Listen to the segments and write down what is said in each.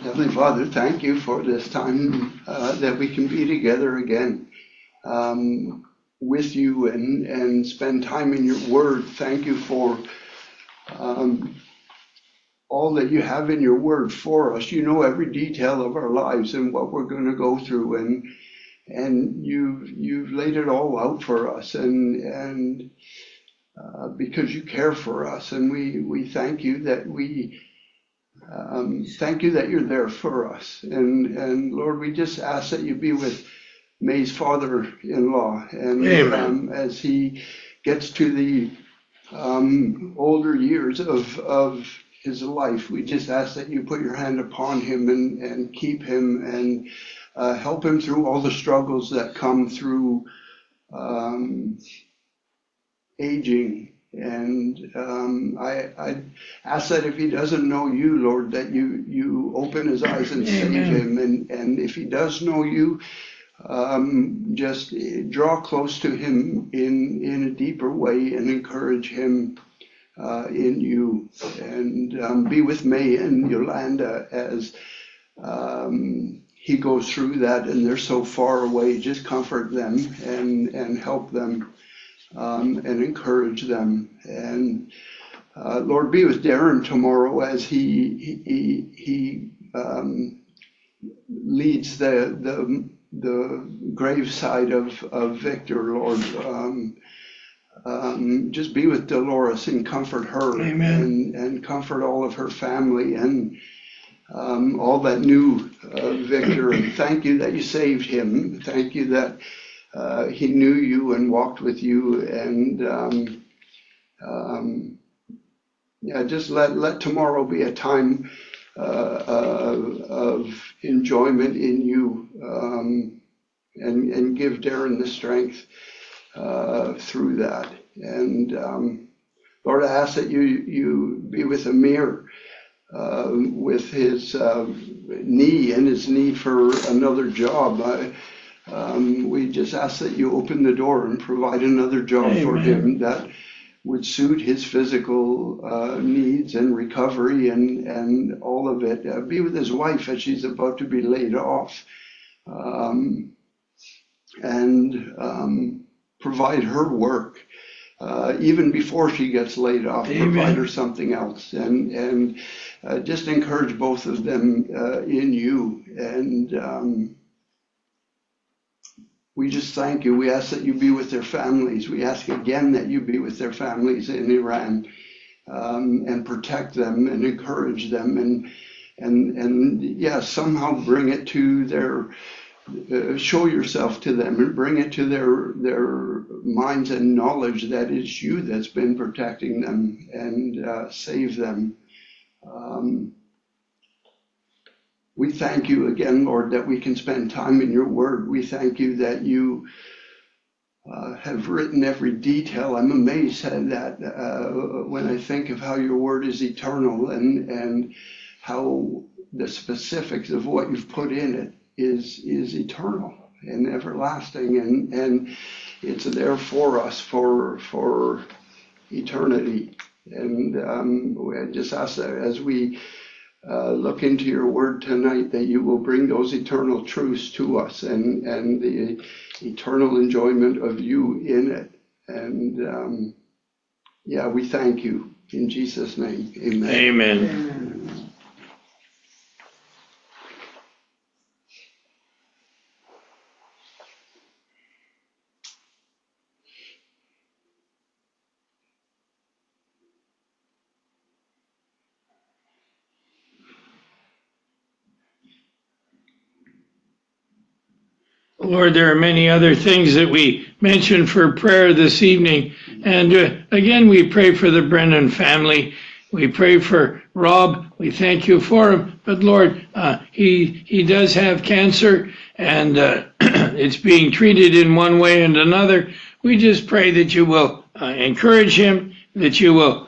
Heavenly Father, thank you for this time that we can be together again with you and spend time in your word. Thank you for all that you have in your word for us. You know every detail of our lives and what we're going to go through, and you've laid it all out for us, and because you care for us, and we thank you that thank you that you're there for us. And Lord, we just ask that you be with May's father-in-law, and as he gets to the older years of his life, we just ask that you put your hand upon him and keep him and help him through all the struggles that come through aging. And I ask that if he doesn't know you, Lord, that you open his eyes and save him. And if he does know you, just draw close to him in a deeper way and encourage him in you. And be with May and Yolanda as he goes through that, and they're so far away. Just comfort them and help them. And encourage them. And Lord, be with Darren tomorrow as he leads the graveside of Victor, Lord. Just be with Dolores and comfort her. Amen. And comfort all of her family and all that knew Victor. And thank you that you saved him. Thank you that he knew you and walked with you, and just let tomorrow be a time of enjoyment in you, and give Darren the strength through that. And Lord, I ask that you be with Amir with his knee and his need for another job. We just ask that you open the door and provide another job for him that would suit his physical needs and recovery and all of it. Be with his wife as she's about to be laid off, and provide her work even before she gets laid off. Provide her something else, and just encourage both of them in you. And we just thank you. We ask that you be with their families. We ask again that you be with their families in Iran, and protect them and encourage them, and somehow bring it to their, show yourself to them and bring it to their minds and knowledge that it's you that's been protecting them, and save them. We thank you again, Lord, that we can spend time in your word. We thank you that you have written every detail. I'm amazed at that when I think of how your word is eternal, and how the specifics of what you've put in it is eternal and everlasting, and it's there for us for eternity. And I just ask that as we look into your word tonight, that you will bring those eternal truths to us, and the eternal enjoyment of you in it. And we thank you in Jesus' name. Amen. Amen. Lord, there are many other things that we mentioned for prayer this evening. And again, we pray for the Brennan family. We pray for Rob. We thank you for him. But Lord, he does have cancer, and it's being treated in one way and another. We just pray that you will encourage him, that you will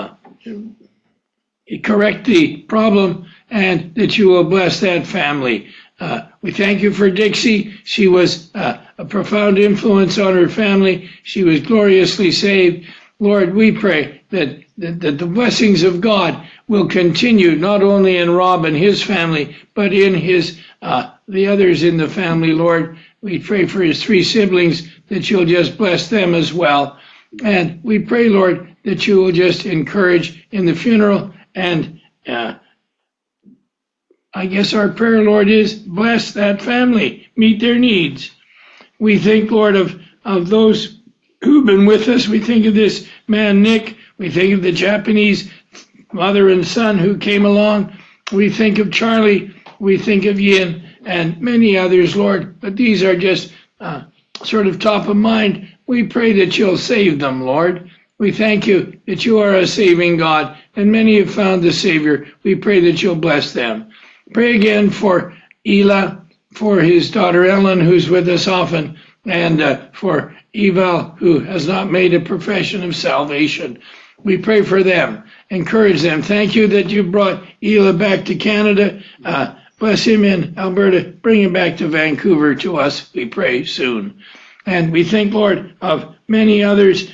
correct the problem, and that you will bless that family. We thank you for Dixie. She was a profound influence on her family. She was gloriously saved. Lord, we pray that that the blessings of God will continue not only in Rob and his family, but in his the others in the family, Lord. We pray for his 3 siblings that you'll just bless them as well. And we pray, Lord, that you will just encourage in the funeral. And I guess our prayer, Lord, is bless that family, meet their needs. We think, Lord, of those who've been with us. We think of this man, Nick. We think of the Japanese mother and son who came along. We think of Charlie. We think of Yin and many others, Lord. But these are just sort of top of mind. We pray that you'll save them, Lord. We thank you that you are a saving God, and many have found the Savior. We pray that you'll bless them. Pray again for Ela, for his daughter Ellen, who's with us often, and for Eval, who has not made a profession of salvation. We pray for them. Encourage them. Thank you that you brought Ela back to Canada. Bless him in Alberta. Bring him back to Vancouver to us, we pray, soon. And we think, Lord, of many others.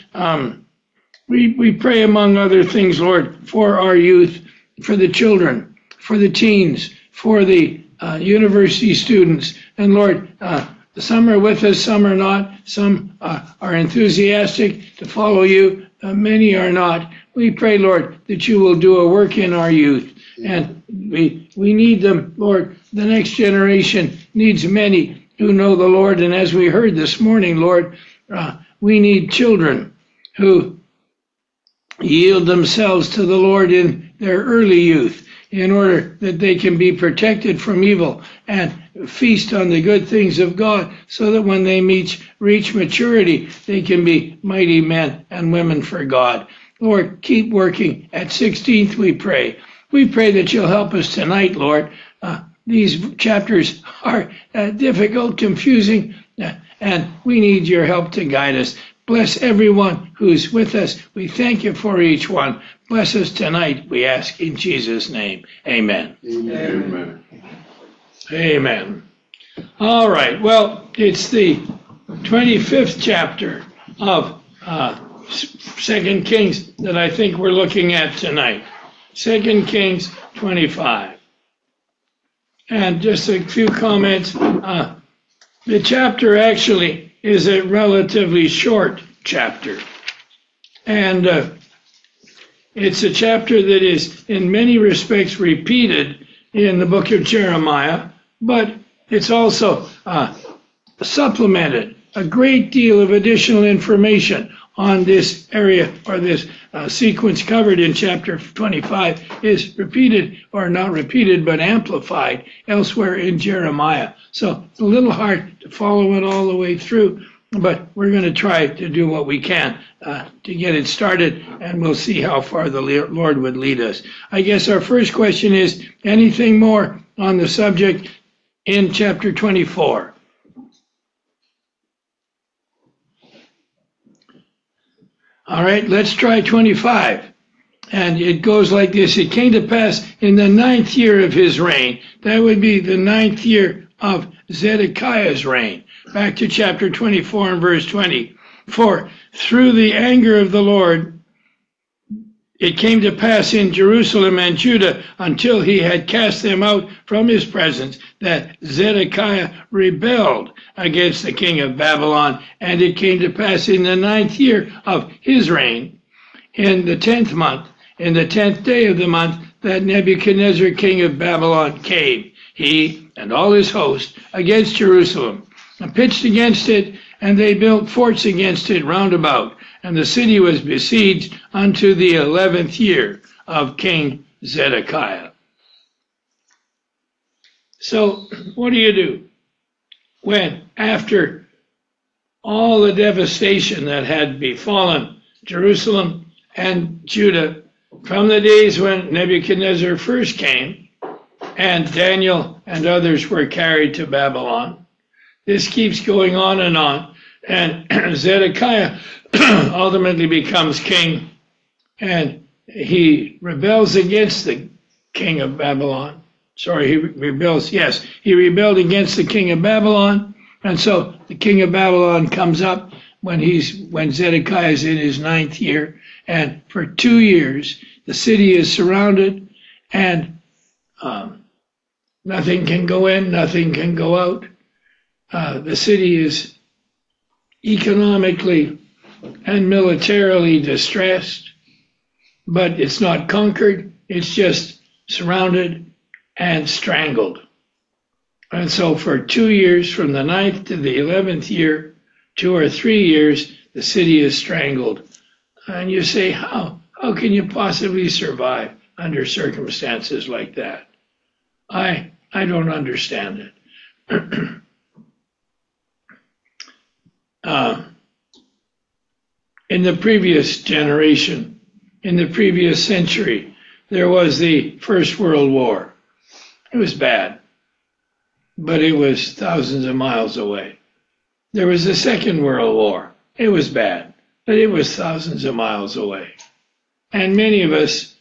We pray, among other things, Lord, for our youth, for the children, for the teens, for the university students. And Lord, some are with us, some are not. Some are enthusiastic to follow you. Many are not. We pray, Lord, that you will do a work in our youth. And we need them, Lord. The next generation needs many who know the Lord. And as we heard this morning, Lord, we need children who yield themselves to the Lord in their early youth in order that they can be protected from evil and feast on the good things of God, so that when they reach maturity, they can be mighty men and women for God. Lord, keep working. At 16th, we pray. We pray that you'll help us tonight, Lord. These chapters are difficult, confusing, and we need your help to guide us. Bless everyone who's with us. We thank you for each one. Bless us tonight, we ask in Jesus' name. Amen. Amen. Amen. All right. Well, it's the 25th chapter of 2 Kings that I think we're looking at tonight. 2 Kings 25. And just a few comments. The chapter actually is a relatively short chapter. And it's a chapter that is in many respects repeated in the book of Jeremiah, but it's also supplemented. A great deal of additional information on this area, or this sequence covered in chapter 25, is repeated, or not repeated, but amplified elsewhere in Jeremiah. So it's a little hard to follow it all the way through, but we're going to try to do what we can to get it started, and we'll see how far the Lord would lead us. I guess our first question is, anything more on the subject in chapter 24? All right, let's try 25. And it goes like this. It came to pass in the 9th year of his reign. That would be the 9th year of Zedekiah's reign. Back to chapter 24 and verse 20. For through the anger of the Lord, it came to pass in Jerusalem and Judah, until he had cast them out from his presence, that Zedekiah rebelled against the king of Babylon. And it came to pass in the 9th year of his reign, in the 10th month, in the 10th day of the month, that Nebuchadnezzar king of Babylon came, he and all his host, against Jerusalem, and pitched against it, and they built forts against it round about. And the city was besieged unto the 11th year of King Zedekiah. So what do you do when, after all the devastation that had befallen Jerusalem and Judah from the days when Nebuchadnezzar first came and Daniel and others were carried to Babylon? This keeps going on, and Zedekiah ultimately becomes king, and he rebels against the king of Babylon. He rebelled against the king of Babylon, and so the king of Babylon comes up when Zedekiah is in his 9th year, and for 2 years the city is surrounded, and nothing can go in, nothing can go out. The city is economically and militarily distressed, but it's not conquered, it's just surrounded and strangled. And so for 2 years, from the 9th to the 11th year, 2 or 3 years, the city is strangled. And you say, how can you possibly survive under circumstances like that? I don't understand it. In the previous generation, in the previous century, there was the First World War. It was bad, but it was thousands of miles away. There was the Second World War. It was bad, but it was thousands of miles away. And many of us,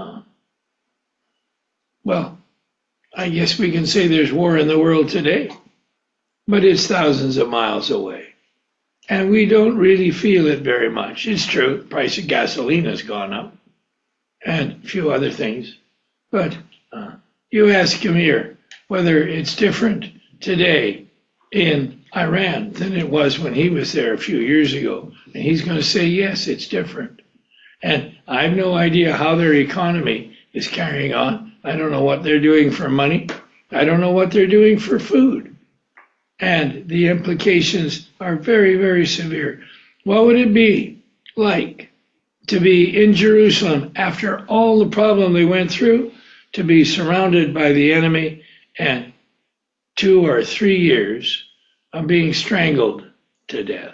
well, I guess we can say there's war in the world today, but it's thousands of miles away. And we don't really feel it very much. It's true, the price of gasoline has gone up and a few other things. But you ask Amir whether it's different today in Iran than it was when he was there a few years ago. And he's going to say, yes, it's different. And I have no idea how their economy is carrying on. I don't know what they're doing for money. I don't know what they're doing for food. And the implications are very, very severe. What would it be like to be in Jerusalem after all the problem they went through, to be surrounded by the enemy and 2 or 3 years of being strangled to death?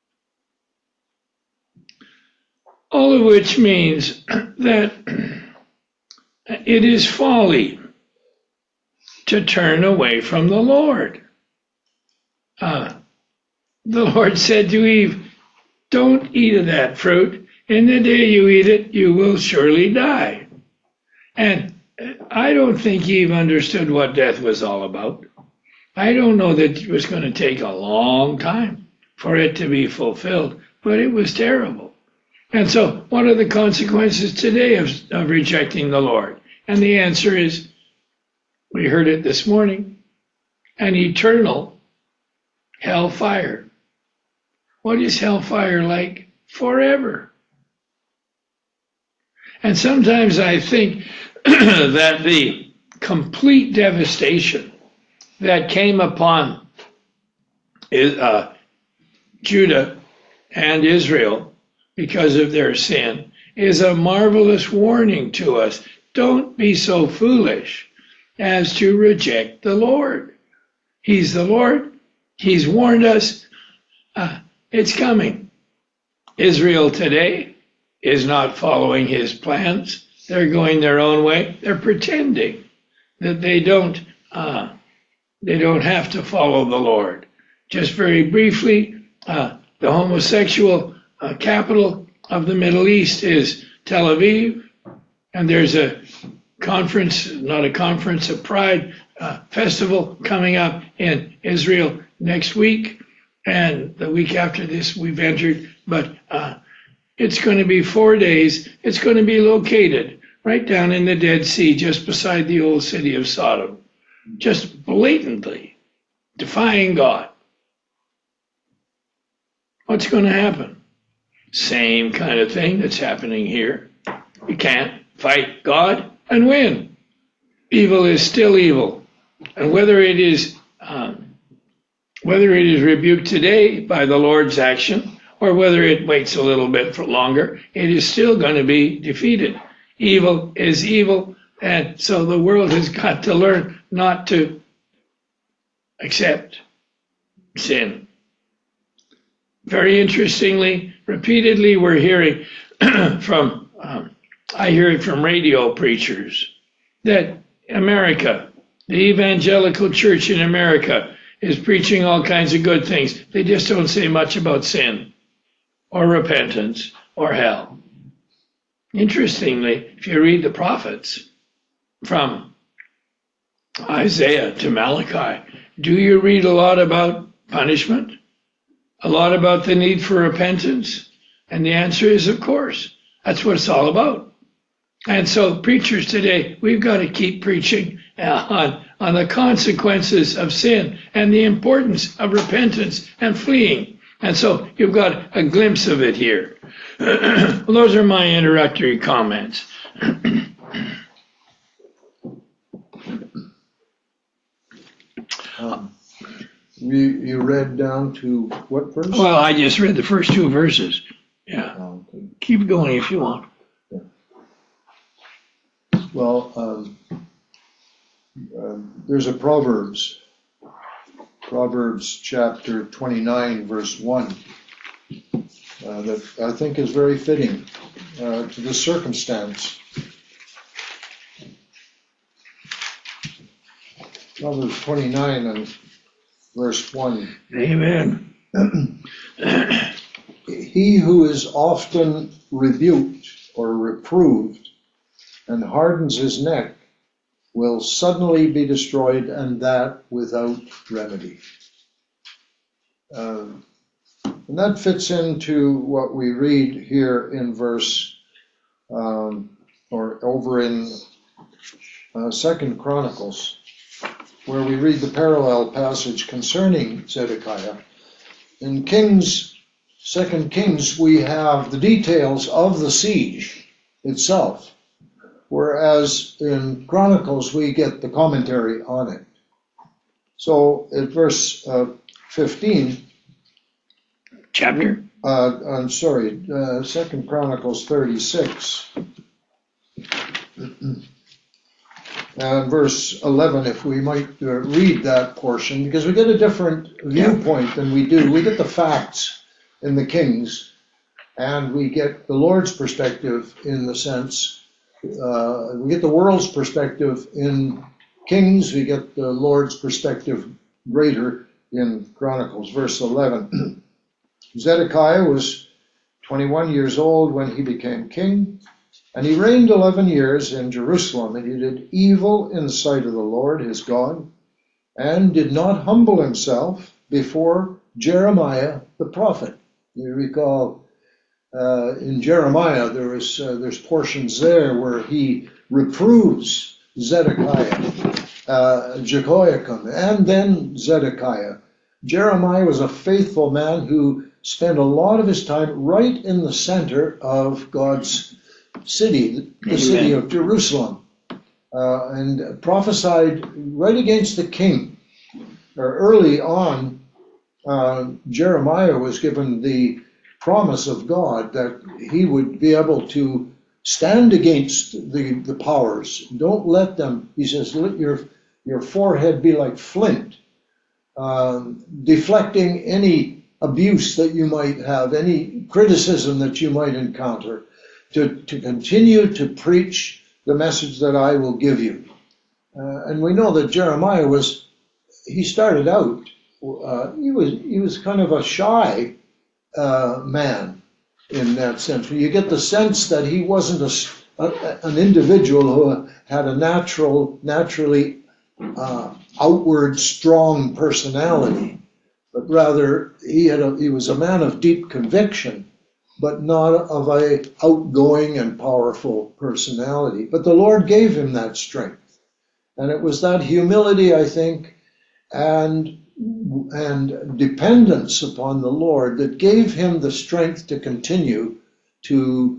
All of which means that it is folly to turn away from the Lord. The Lord said to Eve, don't eat of that fruit. In the day you eat it, you will surely die. And I don't think Eve understood what death was all about. I don't know that it was going to take a long time for it to be fulfilled, but it was terrible. And so what are the consequences today of rejecting the Lord? And the answer is, we heard it this morning, an eternal hellfire. What is hellfire like? Forever. And sometimes I think that the complete devastation that came upon Judah and Israel because of their sin is a marvelous warning to us. Don't be so foolish as to reject the Lord. He's the Lord. He's warned us. It's coming. Israel today is not following his plans. They're going their own way. They're pretending that they don't have to follow the Lord. Just very briefly, the homosexual capital of the Middle East is Tel Aviv, and there's a conference, not a conference, a Pride festival coming up in Israel next week, and the week after this we've entered, but it's going to be 4 days. It's going to be located right down in the Dead Sea, just beside the old city of Sodom, just blatantly defying God. What's going to happen? Same kind of thing that's happening here. You can't fight God and win. Evil is still evil, and whether it is rebuked today by the Lord's action, or whether it waits a little bit for longer, it is still going to be defeated. Evil is evil, and so the world has got to learn not to accept sin. Very interestingly, repeatedly we're hearing from, I hear it from radio preachers, that America, the evangelical church in America, is preaching all kinds of good things. They just don't say much about sin or repentance or hell. Interestingly, if you read the prophets from Isaiah to Malachi, do you read a lot about punishment? a lot about the need for repentance? And the answer is, of course. That's what it's all about. And so, preachers today, we've got to keep preaching on the consequences of sin and the importance of repentance and fleeing. And so, you've got a glimpse of it here. Those are my introductory comments. You read down to what verse? Well, I just read the first two verses. Yeah. Okay. Keep going if you want. Well, there's a Proverbs chapter 29, verse 1, that I think is very fitting to the circumstance. Proverbs 29 and verse 1. Amen. He who is often rebuked or reproved and hardens his neck will suddenly be destroyed, and that without remedy. And that fits into what we read here in verse, or over in 2 Chronicles, where we read the parallel passage concerning Zedekiah. In 2 Kings, we have the details of the siege itself, whereas in Chronicles we get the commentary on it. So at verse 15, Chapter? I'm sorry, 2 Chronicles 36, verse 11, if we might read that portion, because we get a different viewpoint than we do. We get the facts in the Kings, and we get the Lord's perspective in the sense, we get the world's perspective in Kings, we get the Lord's perspective greater in Chronicles. Verse 11, Zedekiah was 21 years old when he became king, and he reigned 11 years in Jerusalem, and he did evil in the sight of the Lord his God, and did not humble himself before Jeremiah the prophet. You recall in Jeremiah there's portions there where he reproves Zedekiah, Jehoiakim, and then Zedekiah. Jeremiah was a faithful man who spent a lot of his time right in the center of God's city, the city of Jerusalem, and prophesied right against the king. Early on, Jeremiah was given the promise of God that he would be able to stand against the powers. Don't let them, he says, let your forehead be like flint, deflecting any abuse that you might have, any criticism that you might encounter, to continue to preach the message that I will give you. And we know that Jeremiah he started out, he was kind of a shy man in that sense. You get the sense that he wasn't an individual who had a naturally outward strong personality, but rather he was a man of deep conviction, but not of a outgoing and powerful personality. But the Lord gave him that strength, and it was that humility, I think, and dependence upon the Lord that gave him the strength to continue to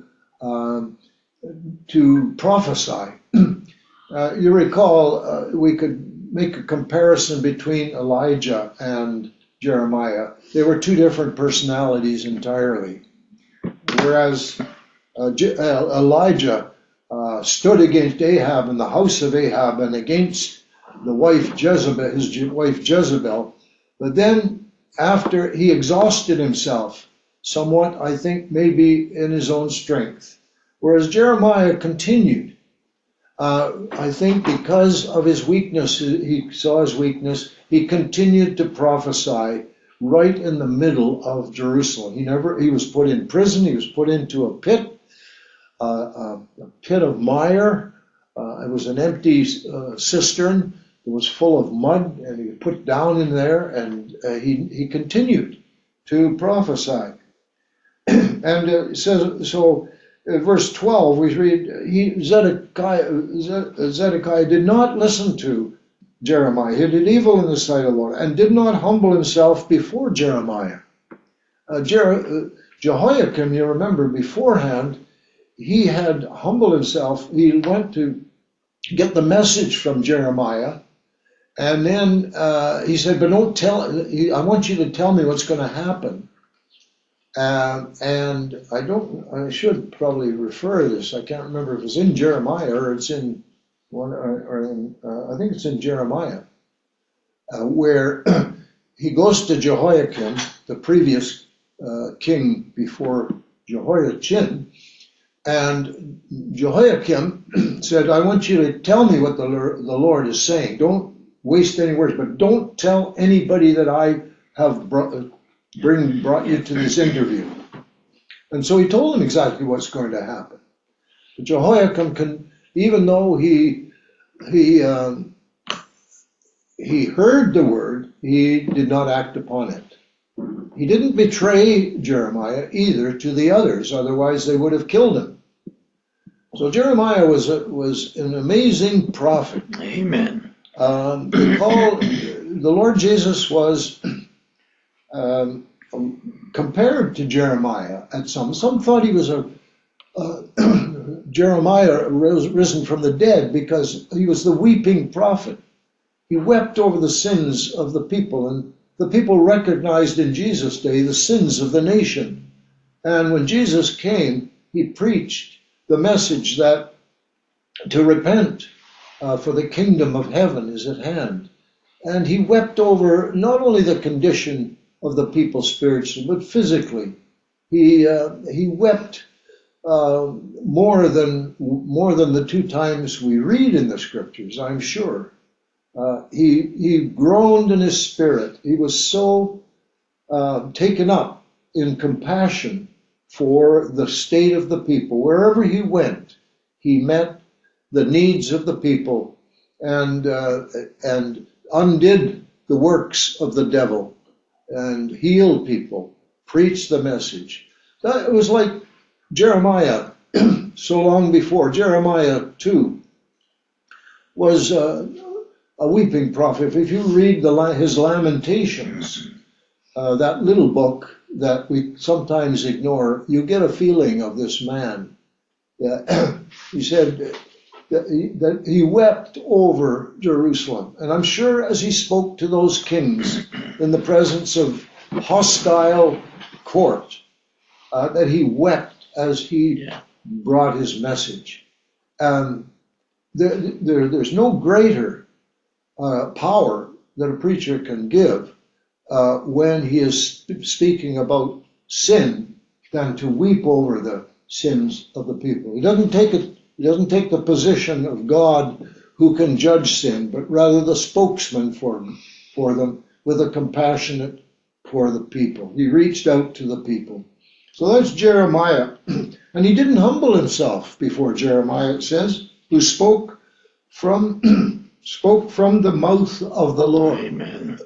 prophesy. You recall, we could make a comparison between Elijah and Jeremiah. They were two different personalities entirely. Whereas Elijah stood against Ahab in the house of Ahab and against the wife Jezebel, his wife Jezebel. But then after he exhausted himself somewhat, I think maybe in his own strength. Whereas Jeremiah continued. I think because of his weakness, he saw his weakness, he continued to prophesy right in the middle of Jerusalem. He was put in prison, he was put into a pit of mire. It was an empty cistern. It was full of mud, and he put down in there, and he continued to prophesy. And it says, so in verse 12, we read, Zedekiah did not listen to Jeremiah. He did evil in the sight of the Lord and did not humble himself before Jeremiah. Jehoiakim, you remember beforehand, he had humbled himself. He went to get the message from Jeremiah, and then he said, but don't tell, I want you to tell me what's going to happen. And I should probably refer this. I can't remember if it's in Jeremiah or it's in one, I think it's in Jeremiah, where he goes to Jehoiakim, the previous king before Jehoiachin, and Jehoiakim said, I want you to tell me what the Lord is saying. Don't waste any words, but don't tell anybody that I have brought you to this interview. And so he told him exactly what's going to happen. But Jehoiakim, even though he heard the word, he did not act upon it. He didn't betray Jeremiah either to the others, otherwise they would have killed him. So Jeremiah was an amazing prophet. Amen. The Lord Jesus was compared to Jeremiah at some thought he was Jeremiah risen from the dead because he was the weeping prophet. He wept over the sins of the people, and the people recognized in Jesus' day the sins of the nation. And when Jesus came, he preached the message that to repent, for the kingdom of heaven is at hand. And he wept over not only the condition of the people spiritually, but physically. He wept more than the two times we read in the scriptures, I'm sure. He groaned in his spirit. He was so taken up in compassion for the state of the people. Wherever he went, he met the needs of the people and undid the works of the devil and healed people, preached the message. It was like Jeremiah so long before. Jeremiah 2 was a weeping prophet. If you read his Lamentations, that little book that we sometimes ignore, you get a feeling of this man. He said that he wept over Jerusalem. And I'm sure as he spoke to those kings in the presence of hostile court, that he wept as he brought his message. There's no greater power that a preacher can give when he is speaking about sin than to weep over the sins of the people. He doesn't take the position of God who can judge sin, but rather the spokesman for them with a compassionate for the people. He reached out to the people. So that's Jeremiah. And he didn't humble himself before Jeremiah, it says, who spoke from the mouth of the Lord. Amen.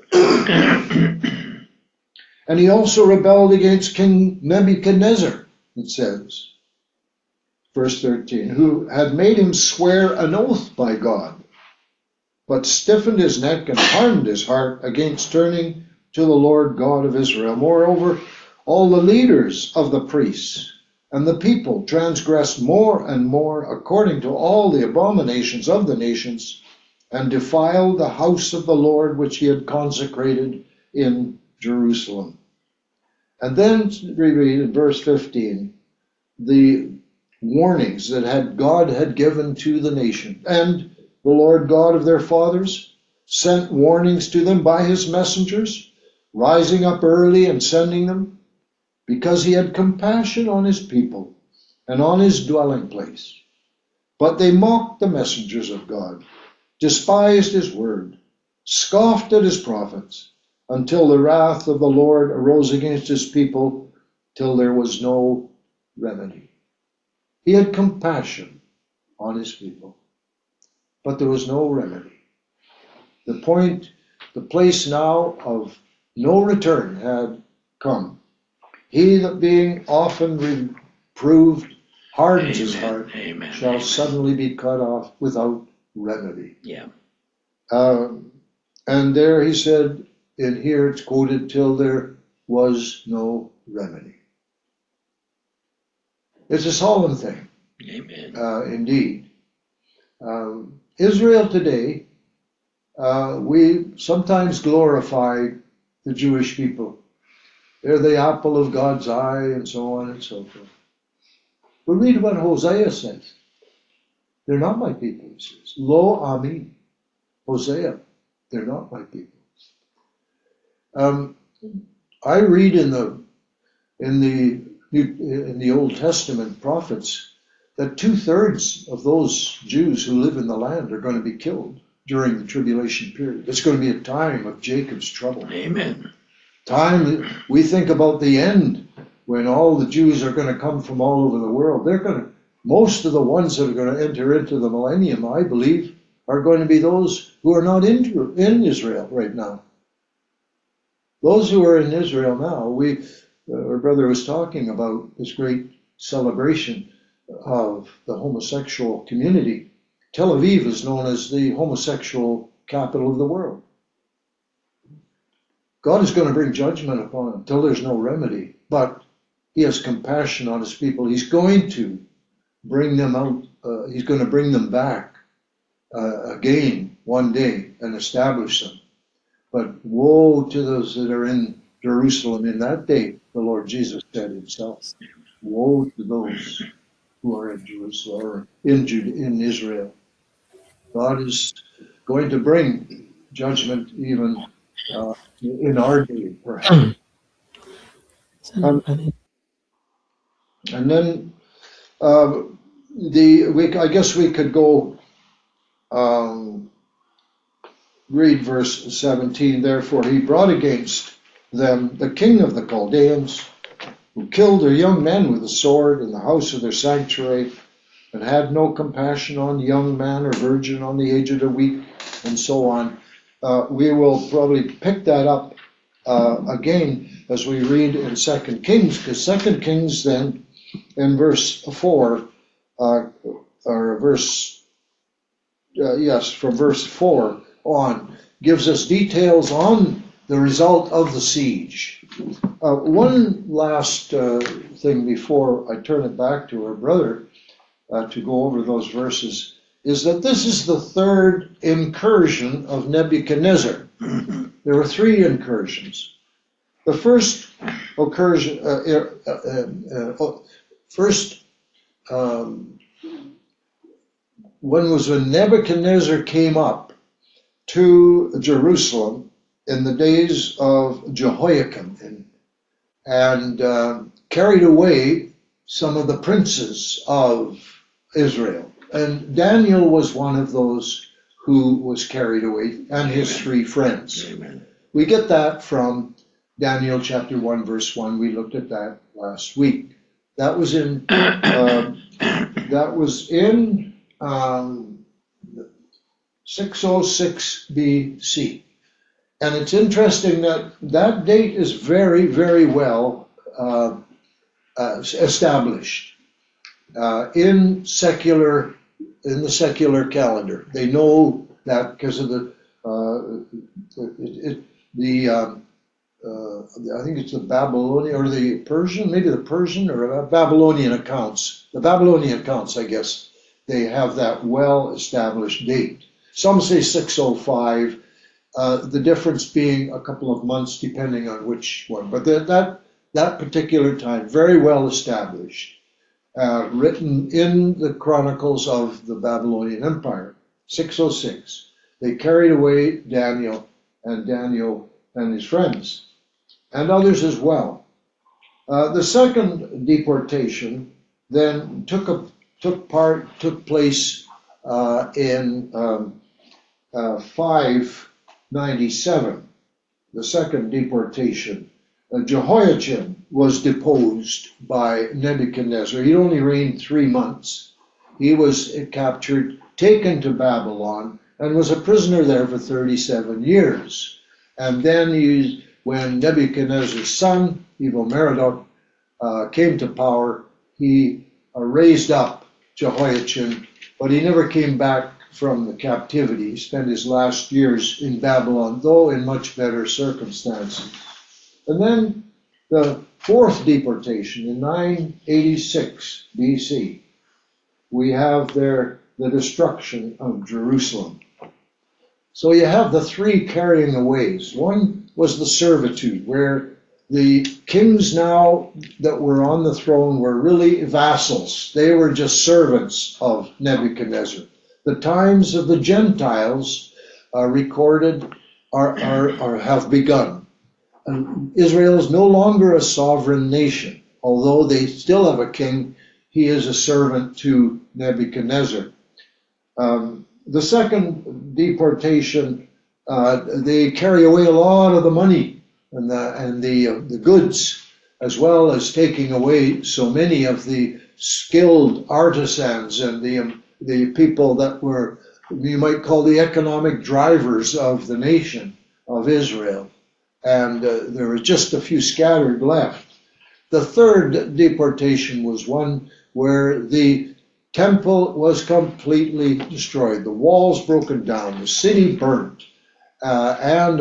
And he also rebelled against King Nebuchadnezzar, it says, verse 13, who had made him swear an oath by God, but stiffened his neck and hardened his heart against turning to the Lord God of Israel. Moreover, all the leaders of the priests and the people transgressed more and more according to all the abominations of the nations, and defiled the house of the Lord which he had consecrated in Jerusalem. And then we read in verse 15 the warnings that God had given to the nation. And the Lord God of their fathers sent warnings to them by his messengers, rising up early and sending them, because he had compassion on his people and on his dwelling place. But they mocked the messengers of God, despised his word, scoffed at his prophets, until the wrath of the Lord arose against his people, till there was no remedy. He had compassion on his people, but there was no remedy. The place now of no return had come. He that being often reproved hardens his heart Amen. shall suddenly be cut off without remedy. Yeah. And there he said, in here it's quoted, till there was no remedy. It's a solemn thing. Amen. Indeed. Israel today, we sometimes glorify the Jewish people. They're the apple of God's eye and so on and so forth. But read what Hosea says. They're not my people, he says. Lo Ami. Hosea, they're not my people. I read in the Old Testament prophets that 2/3 of those Jews who live in the land are going to be killed during the tribulation period. It's going to be a time of Jacob's trouble. Amen. Time we think about the end when all the Jews are going to come from all over the world. Most of the ones that are going to enter into the millennium, I believe, are going to be those who are not in Israel right now. Those who are in Israel now, our brother was talking about this great celebration of the homosexual community. Tel Aviv is known as the homosexual capital of the world. God is going to bring judgment upon them until there's no remedy, but he has compassion on his people. He's going to bring them out. He's going to bring them back again one day and establish them. But woe to those that are in Jerusalem in that day, the Lord Jesus said himself. Woe to those who are in Jerusalem or in Israel. God is going to bring judgment even in our day, perhaps. And then I guess we could go read verse 17. Therefore he brought against them the king of the Chaldeans, who killed their young men with a sword in the house of their sanctuary, and had no compassion on young man or virgin, on the aged or weak, and so on. We will probably pick that up again as we read in 2 Kings, because 2 Kings then in verse 4, from verse 4 on, gives us details on the result of the siege. One last thing before I turn it back to our brother to go over those verses is that this is the third incursion of Nebuchadnezzar. There were 3 incursions. The first incursion, one was when Nebuchadnezzar came up to Jerusalem in the days of Jehoiakim and carried away some of the princes of Israel. And Daniel was one of those who was carried away, and his 3 friends. Amen. We get that from Daniel chapter 1, verse 1. We looked at that last week. That was in 606 BC. And it's interesting that that date is very, very well established in the secular calendar. They know that because of I think it's the Babylonian or the Persian, maybe the Persian or Babylonian accounts. The Babylonian accounts, I guess, they have that well-established date. Some say 605, the difference being a couple of months depending on which one. But that particular time, very well established, written in the chronicles of the Babylonian Empire, 606. They carried away Daniel and his friends, and others as well. The second deportation then took place in 597. The second deportation. Jehoiachin was deposed by Nebuchadnezzar. He only reigned 3 months. He was captured, taken to Babylon, and was a prisoner there for 37 years. And then he when Nebuchadnezzar's son, Evil-Merodach, came to power, he raised up Jehoiachin, but he never came back from the captivity. He spent his last years in Babylon, though in much better circumstances. And then the fourth deportation in 986 BC, we have there the destruction of Jerusalem. So you have the three carrying aways. One was the servitude, where the kings now that were on the throne were really vassals. They were just servants of Nebuchadnezzar. The times of the Gentiles recorded have begun. And Israel is no longer a sovereign nation. Although they still have a king, he is a servant to Nebuchadnezzar. The second deportation, they carry away a lot of the money and the goods, as well as taking away so many of the skilled artisans and the people that were, you might call, the economic drivers of the nation of Israel. And there were just a few scattered left. The third deportation was one where the temple was completely destroyed, the walls broken down, the city burnt, and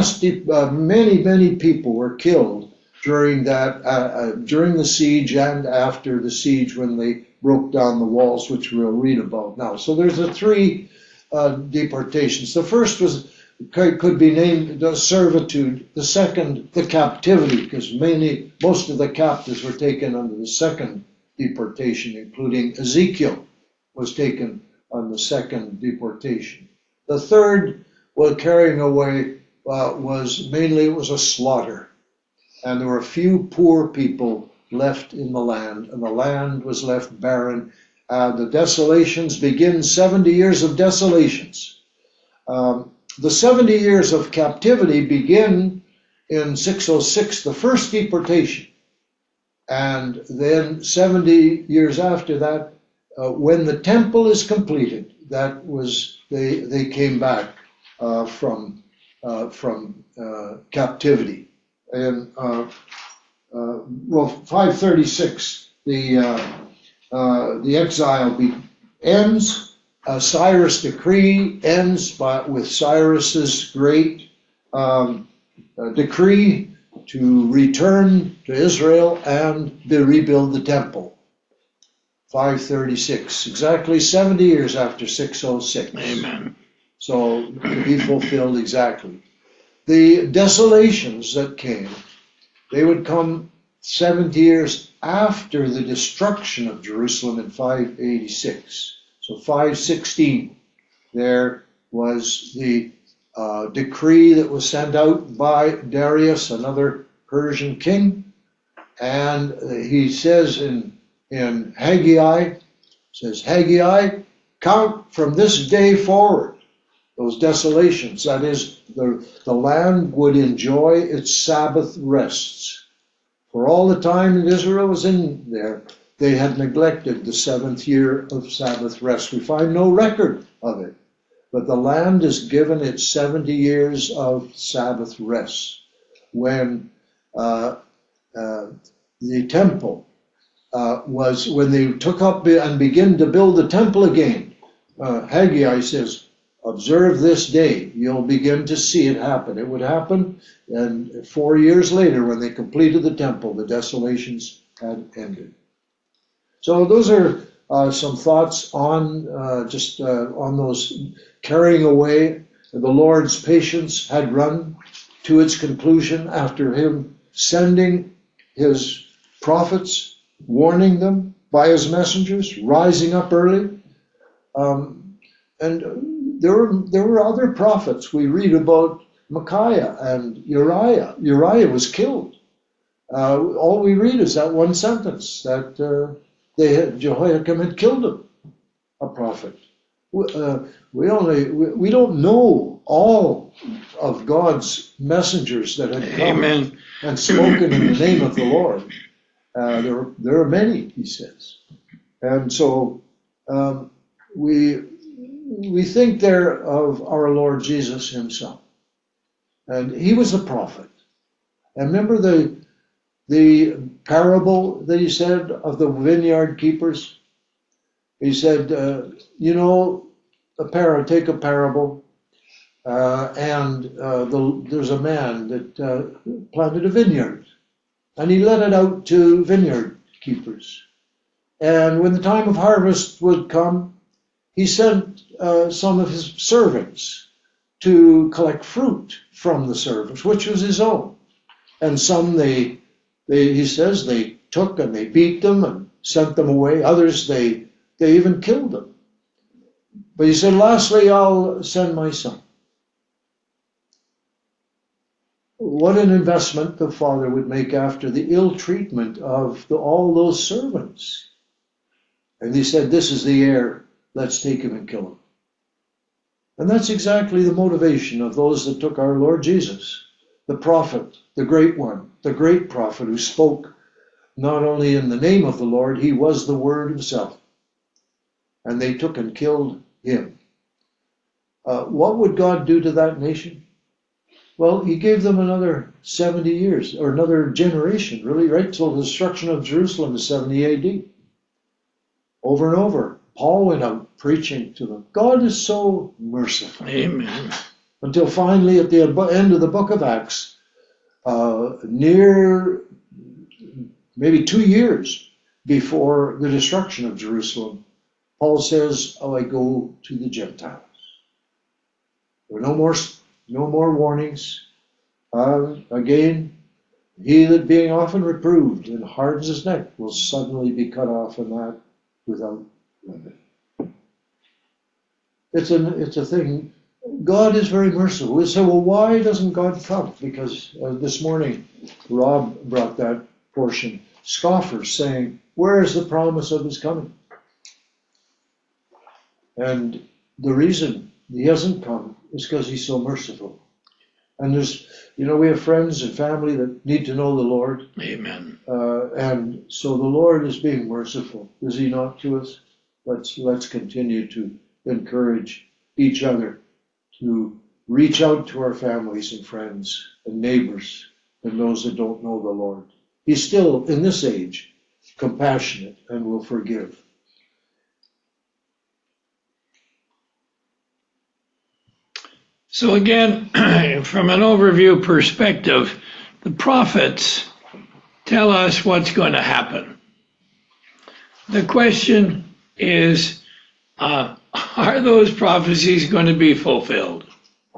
many people were killed during during the siege and after the siege, when they broke down the walls, which we'll read about now. So there's the three deportations. The first could be named the servitude. The second, the captivity, because most of the captives were taken under the second deportation, including Ezekiel was taken on the second deportation. The third, carrying away, was a slaughter, and there were a few poor people left in the land, and the land was left barren. The desolations begin, 70 years of desolations. The 70 years of captivity begin in 606, the first deportation. And then 70 years after that, when the temple is completed, that was, they came back from captivity. And 536, the exile ends. Cyrus' decree ends with Cyrus's great decree to return to Israel and rebuild the temple. 536, exactly 70 years after 606. Amen. So to be fulfilled exactly. The desolations that came, they would come 70 years after the destruction of Jerusalem in 586. So 516, there was the decree that was sent out by Darius, another Persian king, and he says in Haggai, count from this day forward those desolations. That is, the land would enjoy its Sabbath rests. For all the time that Israel was in there, they had neglected the seventh year of Sabbath rest. We find no record of it. But the land is given its 70 years of Sabbath rest. When the temple when they took up and began to build the temple again, Haggai says, observe this day, you'll begin to see it happen. It would happen, and 4 years later, when they completed the temple, the desolations had ended. So those are some thoughts on on those carrying away. The Lord's patience had run to its conclusion after him sending his prophets, warning them by his messengers, rising up early. And there were other prophets. We read about Micaiah and Uriah. Uriah was killed. All we read is that one sentence, that Jehoiakim had killed him, a prophet. We don't know all of God's messengers that had come Amen. and spoken in the name of the Lord. There are many, he says. And so we think there of our Lord Jesus himself. And he was a prophet. And remember the parable that he said of the vineyard keepers? He said, take a parable, there's a man that planted a vineyard, and he let it out to vineyard keepers. And when the time of harvest would come, he sent some of his servants to collect fruit from the servants, which was his own. And some he says they took and they beat them and sent them away. Others they even killed them. But he said, lastly, I'll send my son. What an investment the father would make after the ill treatment of all those servants. And he said, this is the heir. Let's take him and kill him. And that's exactly the motivation of those that took our Lord Jesus, the prophet, the great one, the great prophet who spoke not only in the name of the Lord, he was the Word himself. And they took and killed him. What would God do to that nation? Well, he gave them another 70 years, or another generation, really, right? Till the destruction of Jerusalem in 70 AD. Over and over, Paul went out preaching to them. God is so merciful. Amen. Until finally, at the end of the book of Acts, near maybe 2 years before the destruction of Jerusalem, Paul says, I go to the Gentiles. There are no more warnings. Again, he that being often reproved and hardens his neck will suddenly be cut off, and that without limit. It's a thing. God is very merciful. We say, well, why doesn't God come? Because this morning, Rob brought that portion. Scoffers saying, where is the promise of his coming? And the reason he hasn't come is because he's so merciful. And we have friends and family that need to know the Lord. Amen. And so the Lord is being merciful, is he not, to us? Let's continue to encourage each other to reach out to our families and friends and neighbors and those that don't know the Lord. He's still, in this age, compassionate and will forgive. So again, from an overview perspective, the prophets tell us what's going to happen. The question is, are those prophecies going to be fulfilled?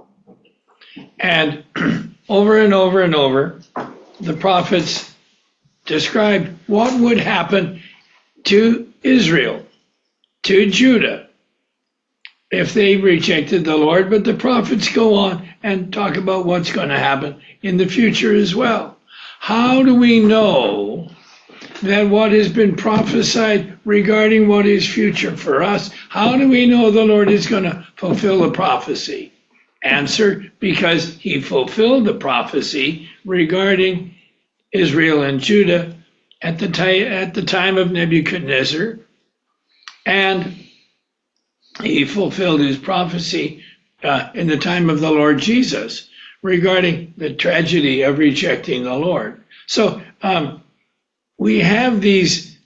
And over and over and over, the prophets described what would happen to Israel, to Judah, if they rejected the Lord. But the prophets go on and talk about what's going to happen in the future as well. How do we know that what has been prophesied regarding what is future for us, how do we know the Lord is going to fulfill the prophecy? Answer, because he fulfilled the prophecy regarding Israel and Judah at the time of Nebuchadnezzar, and he fulfilled his prophecy in the time of the Lord Jesus regarding the tragedy of rejecting the Lord. So we have these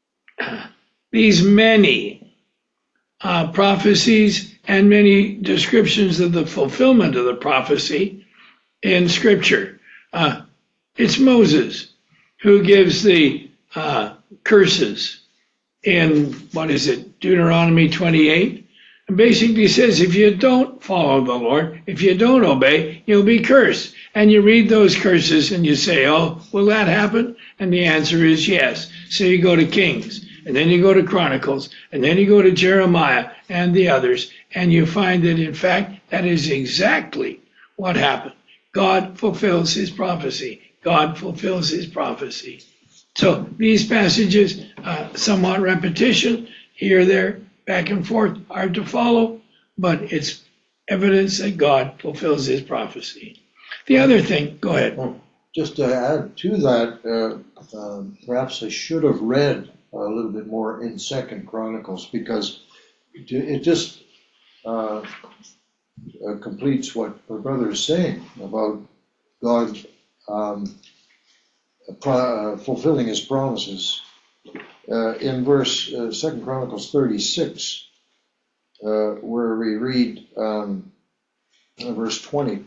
many prophecies and many descriptions of the fulfillment of the prophecy in Scripture. It's Moses who gives the curses in, Deuteronomy 28. And basically says, if you don't follow the Lord, if you don't obey, you'll be cursed. And you read those curses and you say, oh, will that happen? And the answer is yes. So you go to Kings, and then you go to Chronicles, and then you go to Jeremiah and the others, and you find that, in fact, that is exactly what happened. God fulfills his prophecy. God fulfills his prophecy. So these passages, somewhat repetition, here, there, back and forth, hard to follow, but it's evidence that God fulfills his prophecy. The other thing, go ahead. Well, just to add to that, perhaps I should have read a little bit more in 2 Chronicles, because it just completes what my brother is saying about God fulfilling his promises. In verse 2 Chronicles 36, where we read verse 20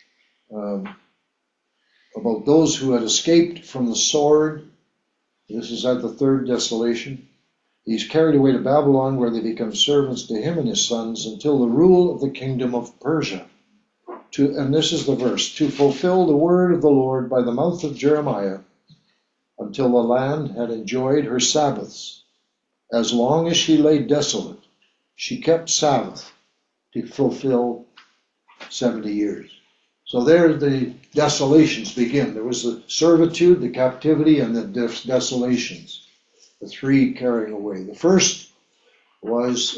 about those who had escaped from the sword. This is at the third desolation. He's carried away to Babylon, where they become servants to him and his sons until the rule of the kingdom of Persia. And this is the verse, to fulfill the word of the Lord by the mouth of Jeremiah, until the land had enjoyed her Sabbaths. As long as she lay desolate, she kept Sabbath to fulfill 70 years. So there the desolations begin. There was the servitude, the captivity, and the desolations. The three carrying away. The first was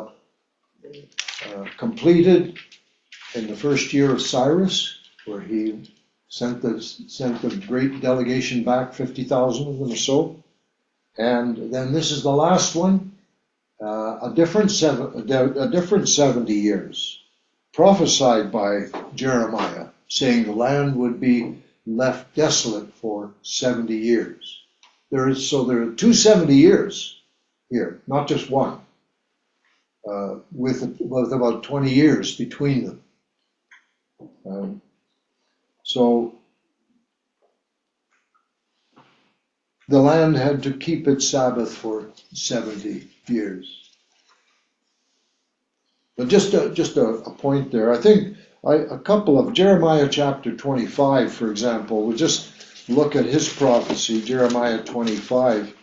completed in the first year of Cyrus, where he sent the great delegation back, 50,000 of them or so. And then this is the last one, a different 70 years, prophesied by Jeremiah, saying the land would be left desolate for 70 years. There are 2 70 years here, not just one, with about 20 years between them. So the land had to keep its Sabbath for 70 years. But just a point there. I think a couple of Jeremiah chapter 25, for example, we'll just look at his prophecy, Jeremiah 25.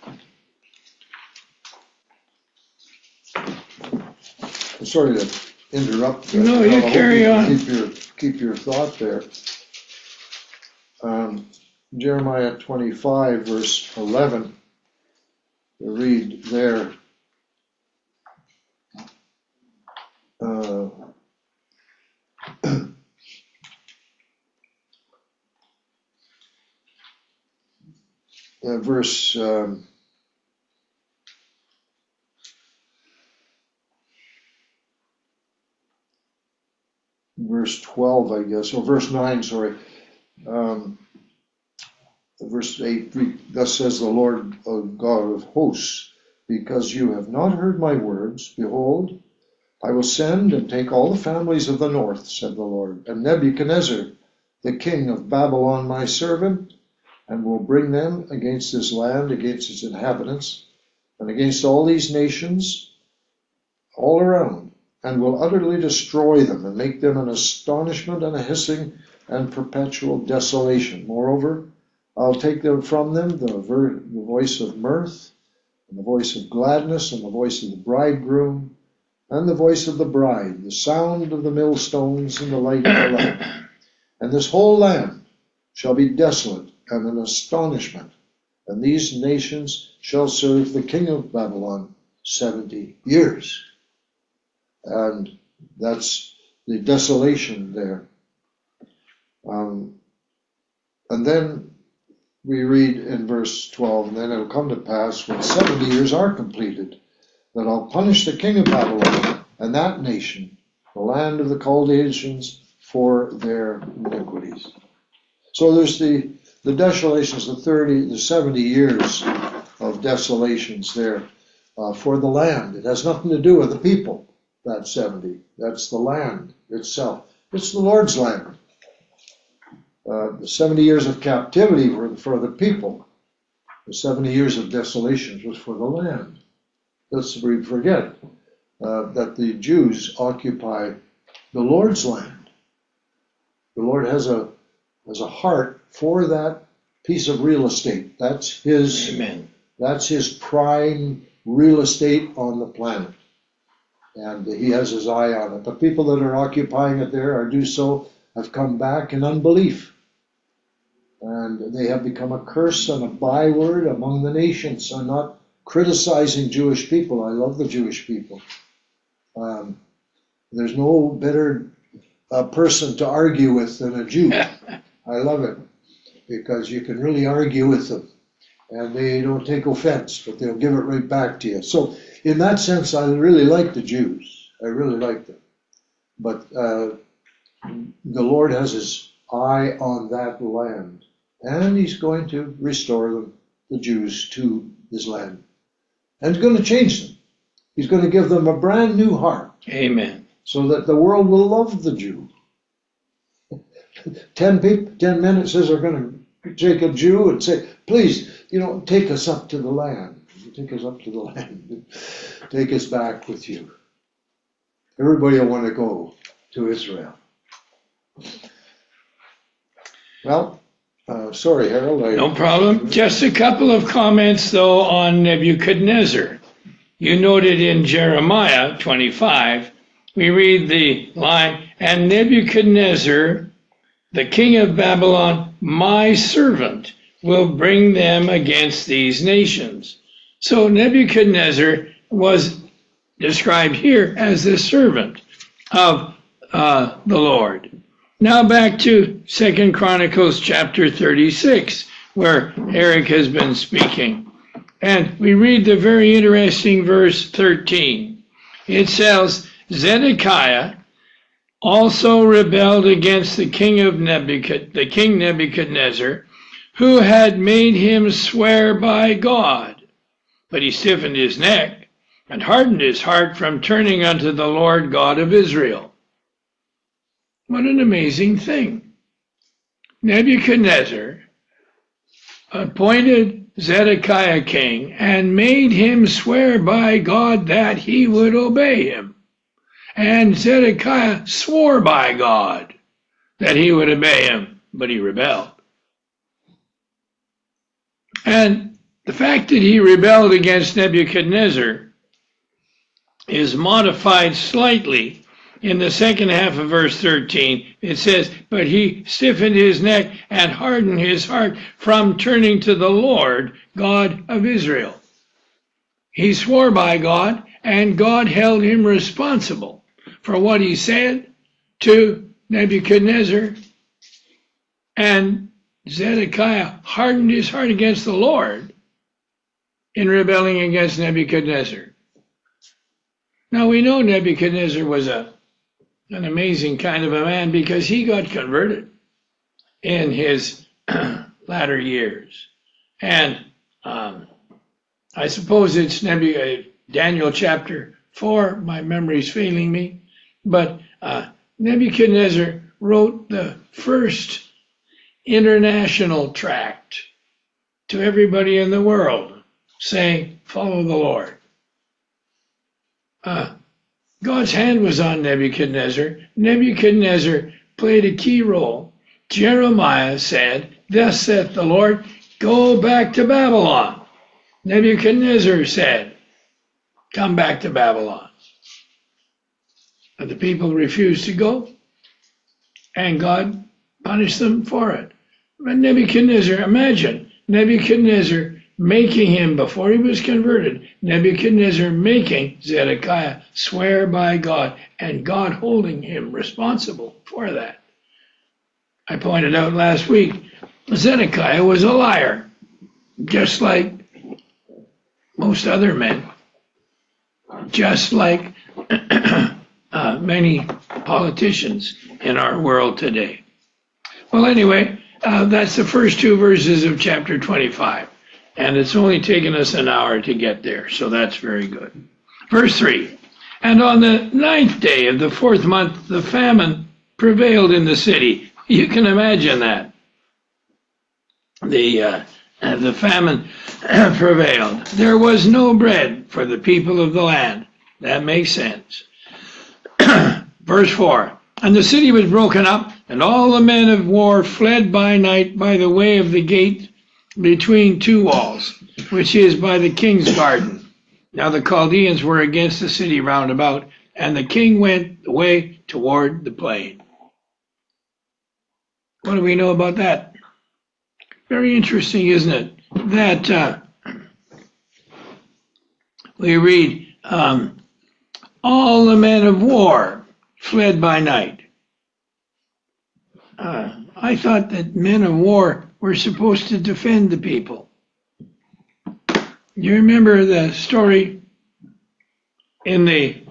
I'm sorry to interrupt. No, you carry on. Keep your thought there. Jeremiah 25, verse 11. We read there. Verse 12, I guess, or verse 9, sorry. Verse 8, thus says the Lord God of hosts, because you have not heard my words, behold, I will send and take all the families of the north, said the Lord, and Nebuchadnezzar, the king of Babylon, my servant, and will bring them against this land, against its inhabitants, and against all these nations all around, and will utterly destroy them, and make them an astonishment and a hissing and perpetual desolation. Moreover, I'll take them from them the voice of mirth, and the voice of gladness, and the voice of the bridegroom, and the voice of the bride, the sound of the millstones, and the light of the lamp. And this whole land shall be desolate and an astonishment, and these nations shall serve the king of Babylon 70 years. And that's the desolation there. And then we read in verse 12, and then it will come to pass when 70 years are completed, that I'll punish the king of Babylon and that nation, the land of the Chaldeans, for their iniquities. So there's the desolations, the 70 years of desolations there for the land. It has nothing to do with the people, that 70. That's the land itself. It's the Lord's land. The 70 years of captivity were for the people. The 70 years of desolations was for the land. Lest we forget that the Jews occupy the Lord's land. The Lord has a heart for that piece of real estate. That's his. Amen. That's his prime real estate on the planet, and he has his eye on it. The people that are occupying it there, or do so, have come back in unbelief, and they have become a curse and a byword among the nations. I'm not criticizing Jewish people. I love the Jewish people. There's no better person to argue with than a Jew. I love it, because you can really argue with them, and they don't take offense, but they'll give it right back to you. So in that sense, I really like the Jews. I really like them. But the Lord has his eye on that land. and he's going to restore the Jews to his land. And he's going to change them. He's going to give them a brand new heart. Amen. So that the world will love the Jew. 10 men, it says, are going to take a Jew and say, please, take us up to the land. Take us up to the land. Take us back with you. Everybody will want to go to Israel. Well, sorry, Harold. No problem. Just a couple of comments, though, on Nebuchadnezzar. You noted in Jeremiah 25, we read the line, and Nebuchadnezzar, the king of Babylon, my servant, will bring them against these nations. So Nebuchadnezzar was described here as the servant of the Lord. Now back to 2 Chronicles chapter 36, where Eric has been speaking. And we read the very interesting verse 13. It says, Zedekiah also rebelled against the king Nebuchadnezzar, who had made him swear by God. But he stiffened his neck and hardened his heart from turning unto the Lord God of Israel. What an amazing thing. Nebuchadnezzar appointed Zedekiah king and made him swear by God that he would obey him. And Zedekiah swore by God that he would obey him, but he rebelled. And the fact that he rebelled against Nebuchadnezzar is modified slightly in the second half of verse 13. It says, but he stiffened his neck and hardened his heart from turning to the Lord God of Israel. He swore by God, and God held him responsible for what he said to Nebuchadnezzar. And Zedekiah hardened his heart against the Lord in rebelling against Nebuchadnezzar. Now we know Nebuchadnezzar was an amazing kind of a man because he got converted in his latter years. And I suppose it's Daniel chapter 4, my memory's failing me, but Nebuchadnezzar wrote the first international tract to everybody in the world saying, follow the Lord. God's hand was on Nebuchadnezzar. Nebuchadnezzar played a key role. Jeremiah said, thus saith the Lord, go back to Babylon. Nebuchadnezzar said, come back to Babylon. But the people refused to go, and God punished them for it. But Nebuchadnezzar, imagine, Nebuchadnezzar making him, before he was converted, Nebuchadnezzar making Zedekiah swear by God, and God holding him responsible for that. I pointed out last week, Zedekiah was a liar, just like most other men, just like many politicians in our world today. Well, anyway, that's the first two verses of chapter 25. And it's only taken us an hour to get there, so that's very good. Verse 3, and on the 9th day of the 4th month, the famine prevailed in the city. You can imagine that. The famine prevailed. There was no bread for the people of the land. That makes sense. Verse 4, and the city was broken up, and all the men of war fled by night by the way of the gate between two walls, which is by the king's garden. Now the Chaldeans were against the city round about, and the king went the way toward the plain. What do we know about that? Very interesting, isn't it? That we read, all the men of war fled by night. I thought that men of war were supposed to defend the people. You remember the story in the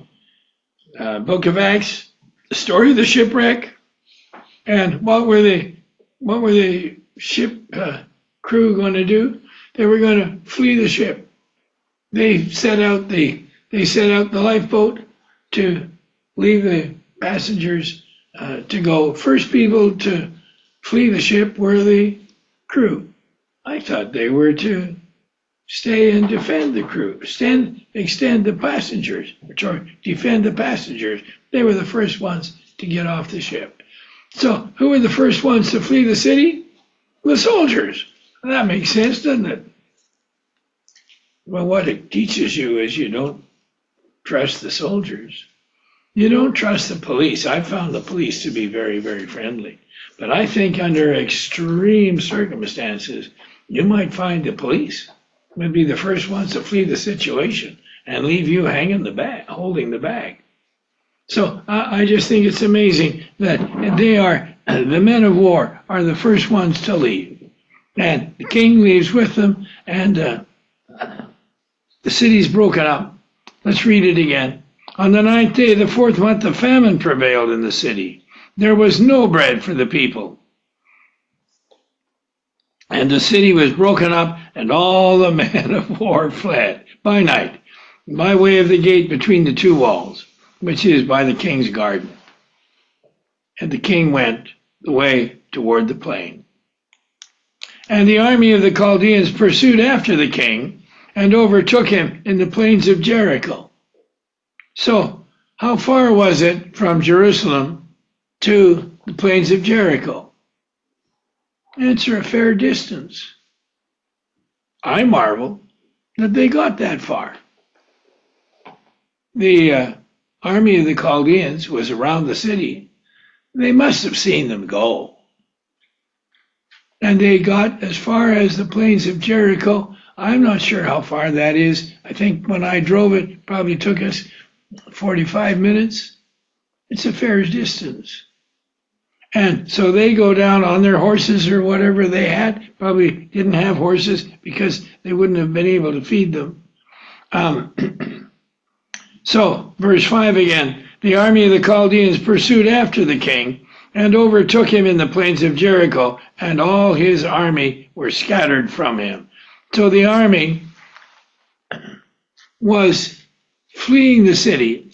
book of Acts, the story of the shipwreck? And what were the what were the ship crew going to do? They were going to flee the ship. They set out the lifeboat to leave the passengers to go. First people to flee the ship were the crew. I thought they were to stay and defend the crew, extend the passengers, or defend the passengers. They were the first ones to get off the ship. So who were the first ones to flee the city? The soldiers. That makes sense, doesn't it? Well, what it teaches you is you don't trust the soldiers. You don't trust the police. I found the police to be very, very friendly. But I think under extreme circumstances, you might find the police would be the first ones to flee the situation and leave you hanging the bag, holding the bag. So I just think it's amazing that the men of war are the first ones to leave. And the king leaves with them, and the city's broken up. Let's read it again. On the 9th day of the 4th month, a famine prevailed in the city. There was no bread for the people. And the city was broken up, and all the men of war fled by night, by way of the gate between the two walls, which is by the king's garden. And the king went the way toward the plain. And the army of the Chaldeans pursued after the king and overtook him in the plains of Jericho. So, how far was it from Jerusalem to the plains of Jericho? Answer: a fair distance. I marvel that they got that far. The army of the Chaldeans was around the city. They must have seen them go. And they got as far as the plains of Jericho. I'm not sure how far that is. I think when I drove it probably took us 45 minutes. It's a fair distance. And so they go down on their horses or whatever they had. Probably didn't have horses because they wouldn't have been able to feed them. So, verse 5 again. The army of the Chaldeans pursued after the king and overtook him in the plains of Jericho, and all his army were scattered from him. So the army was fleeing the city,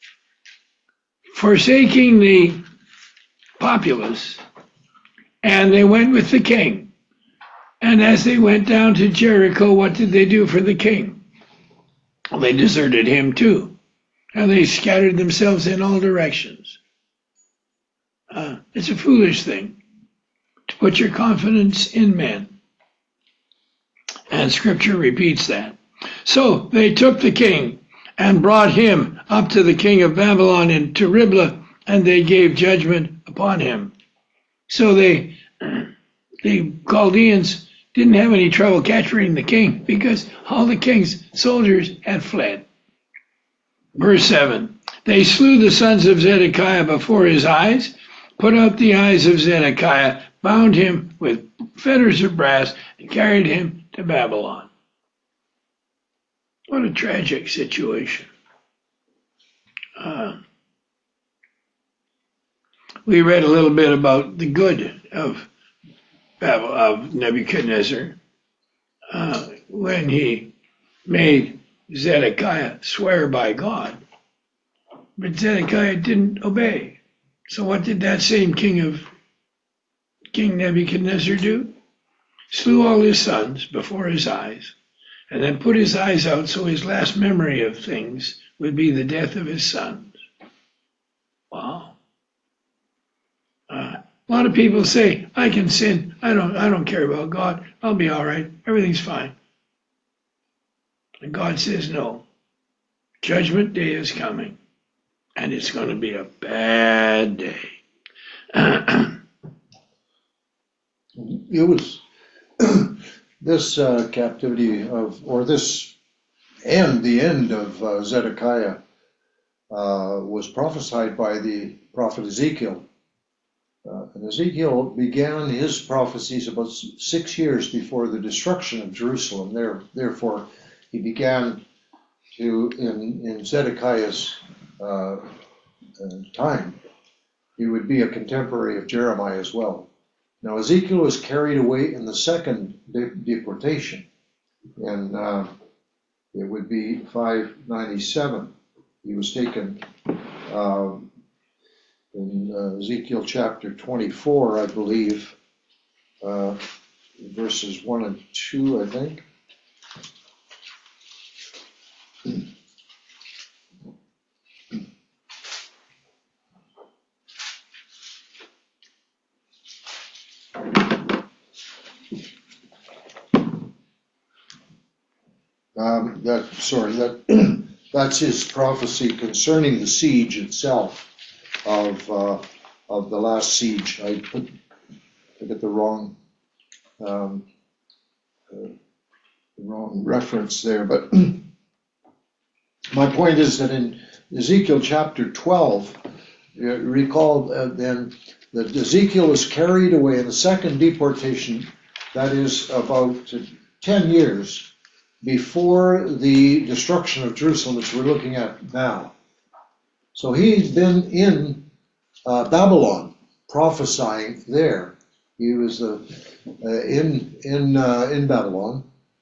forsaking the populace, and they went with the king. And as they went down to Jericho, what did they do for the king? Well, they deserted him too. And they scattered themselves in all directions. It's a foolish thing to put your confidence in men. And scripture repeats that. So they took the king and brought him up to the king of Babylon into Riblah, and they gave judgment upon him. So the Chaldeans didn't have any trouble capturing the king because all the king's soldiers had fled. Verse 7, they slew the sons of Zedekiah before his eyes, put out the eyes of Zedekiah, bound him with fetters of brass, and carried him to Babylon. What a tragic situation. We read a little bit about the good of Nebuchadnezzar when he made Zedekiah swear by God. But Zedekiah didn't obey. So what did that same King Nebuchadnezzar do? Slew all his sons before his eyes, and then put his eyes out so his last memory of things would be the death of his sons. Wow. A lot of people say, I can sin. I don't care about God. I'll be all right. Everything's fine. And God says, no. Judgment day is coming. And it's going to be a bad day. It was this captivity the end of Zedekiah was prophesied by the prophet Ezekiel. And Ezekiel began his prophecies about 6 years before the destruction of Jerusalem. Therefore, he began to, in Zedekiah's time, he would be a contemporary of Jeremiah as well. Now Ezekiel was carried away in the second deportation, and it would be 597. He was taken in Ezekiel chapter 24, I believe, verses 1 and 2, I think. That's his prophecy concerning the siege itself of the last siege. I get the wrong reference there, but my point is that in Ezekiel chapter 12, you recall then that Ezekiel was carried away in the second deportation, that is about 10 years before the destruction of Jerusalem, which we're looking at now. So he's been in Babylon, prophesying there. He was in Babylon,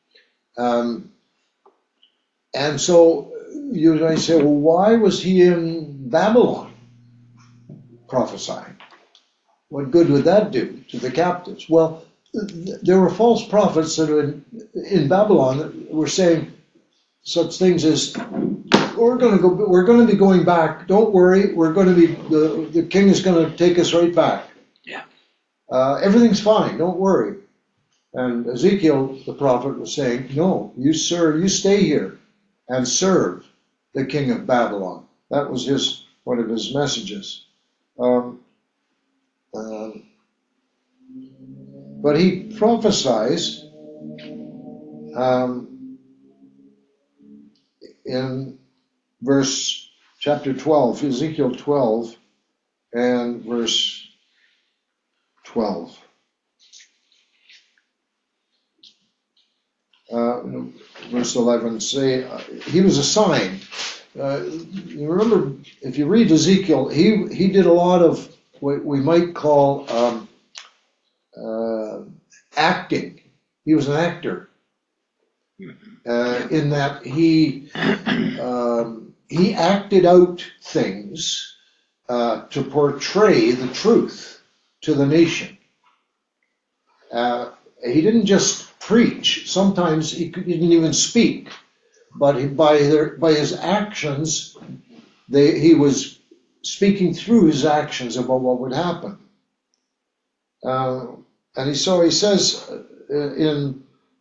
and so you might say, well, why was he in Babylon prophesying? What good would that do to the captives? Well, there were false prophets that were in Babylon that were saying such things as, we're going to be going back. Don't worry, the king is going to take us right back. Yeah. Everything's fine. Don't worry. And Ezekiel, the prophet, was saying, no, you stay here and serve the king of Babylon. That was one of his messages. But he prophesies in chapter 12, Ezekiel 12 and verse 12. Verse 11, he was a sign. You remember, if you read Ezekiel, he did a lot of what we might call acting. He was an actor, in that he acted out things to portray the truth to the nation. He didn't just preach. Sometimes he didn't even speak, but by his actions, he was speaking through his actions about what would happen. And he says in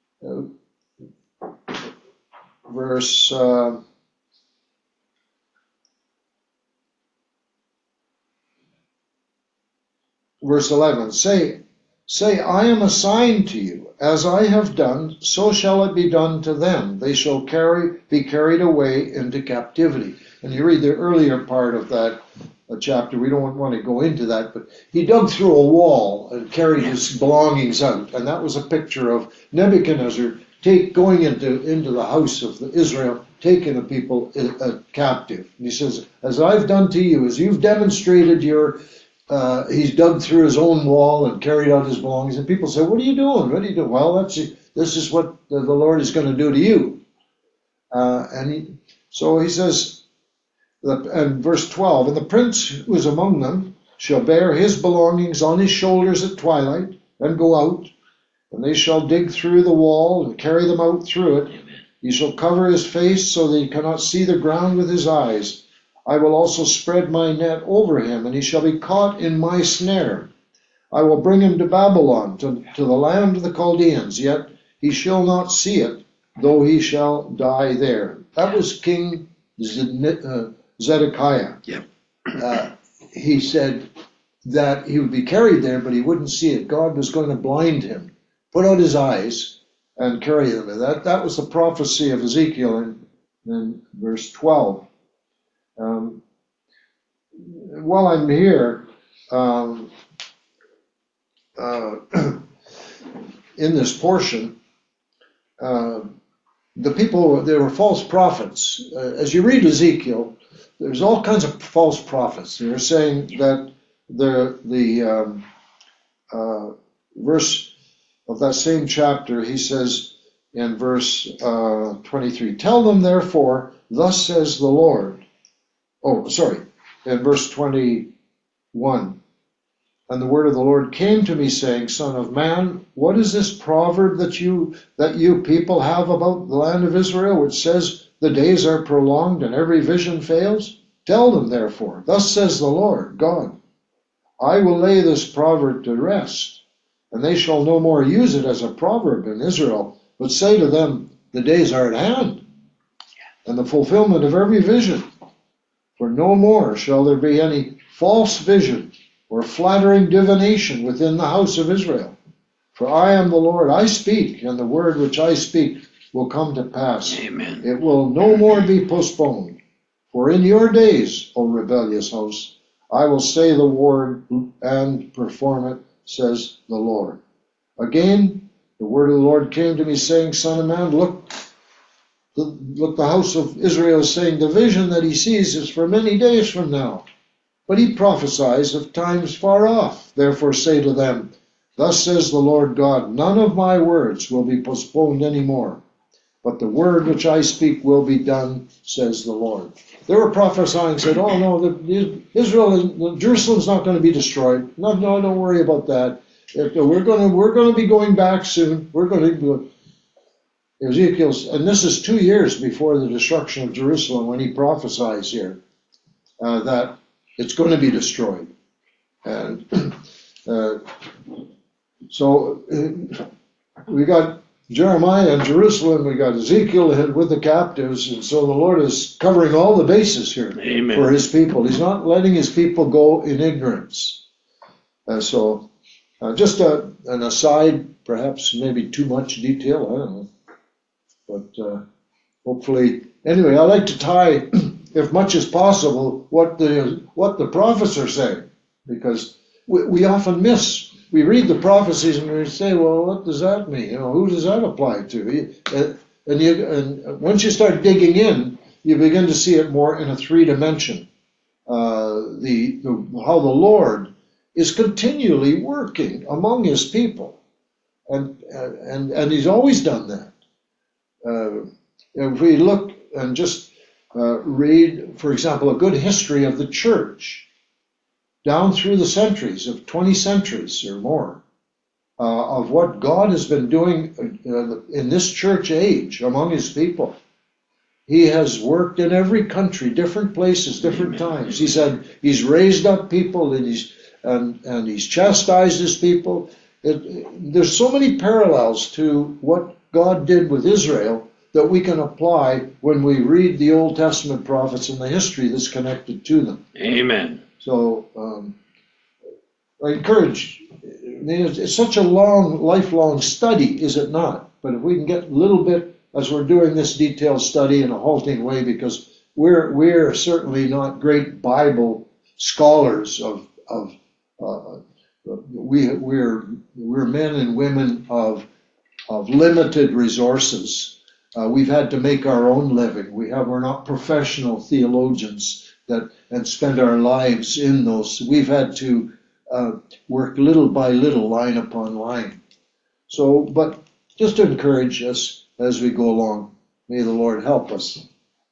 verse 11, say, I am a sign to you. As I have done, so shall it be done to them. They shall be carried away into captivity. And you read the earlier part of that chapter. We don't want to go into that, but he dug through a wall and carried his belongings out. And that was a picture of Nebuchadnezzar going into the house of Israel, taking the people captive. And he says, as I've done to you, as you've demonstrated he's dug through his own wall and carried out his belongings. And people say, what are you doing? What are you doing? Well, this is what the Lord is going to do to you. So he says, and verse 12, and the prince who is among them shall bear his belongings on his shoulders at twilight and go out, and they shall dig through the wall and carry them out through it. He shall cover his face so that he cannot see the ground with his eyes. I will also spread my net over him, and he shall be caught in my snare. I will bring him to Babylon, to the land of the Chaldeans, yet he shall not see it, though he shall die there. That was King Zedekiah. Yep. He said that he would be carried there, but he wouldn't see it. God was going to blind him, put out his eyes, and carry him. That was the prophecy of Ezekiel in verse 12. While I'm here, in this portion, there were false prophets. As you read Ezekiel, there's all kinds of false prophets. They're saying that verse of that same chapter, he says in verse 23, tell them therefore, thus says the Lord. Oh, sorry, in verse 21. And the word of the Lord came to me, saying, Son of man, what is this proverb that you people have about the land of Israel, which says, the days are prolonged and every vision fails? Tell them, therefore, thus says the Lord God, I will lay this proverb to rest, and they shall no more use it as a proverb in Israel, but say to them, the days are at hand, and the fulfillment of every vision. For no more shall there be any false vision or flattering divination within the house of Israel. For I am the Lord, I speak, and the word which I speak will come to pass. Amen. It will no more be postponed. For in your days, O rebellious house, I will say the word and perform it, says the Lord. Again, the word of the Lord came to me, saying, Son of man, look, the house of Israel is saying the vision that he sees is for many days from now. But he prophesies of times far off. Therefore say to them, thus says the Lord God, none of my words will be postponed any more, but the word which I speak will be done, says the Lord. They were prophesying, said, oh no, Jerusalem's not going to be destroyed. No, don't worry about that. We're going to be going back soon. We're going to do it. Ezekiel's, and this is 2 years before the destruction of Jerusalem when he prophesies here that it's going to be destroyed. And so we got Jeremiah and Jerusalem, we got Ezekiel with the captives, and so the Lord is covering all the bases here. Amen. For his people. He's not letting his people go in ignorance. So just an aside, perhaps maybe too much detail, I don't know. But hopefully, anyway, I like to tie, if much as possible, what the prophets are saying, because we often miss. We read the prophecies and we say, well, what does that mean? Who does that apply to? And once you start digging in, you begin to see it more in a 3 dimension. How the Lord is continually working among his people, and he's always done that. If we look and just read, for example, a good history of the church, down through the centuries, of 20 centuries or more, of what God has been doing in this church age among his people. He has worked in every country, different places, different times. He said he's raised up people and he's chastised his people. There's so many parallels to what God did with Israel that we can apply when we read the Old Testament prophets and the history that's connected to them. Amen. So I encourage, it's such a lifelong study, is it not? But if we can get a little bit, as we're doing this detailed study in a halting way, because we're certainly not great Bible scholars we're men and women of limited resources. We've had to make our own living. We're not professional theologians and spend our lives in those. We've had to work little by little, line upon line. So, but just to encourage us as we go along, may the Lord help us.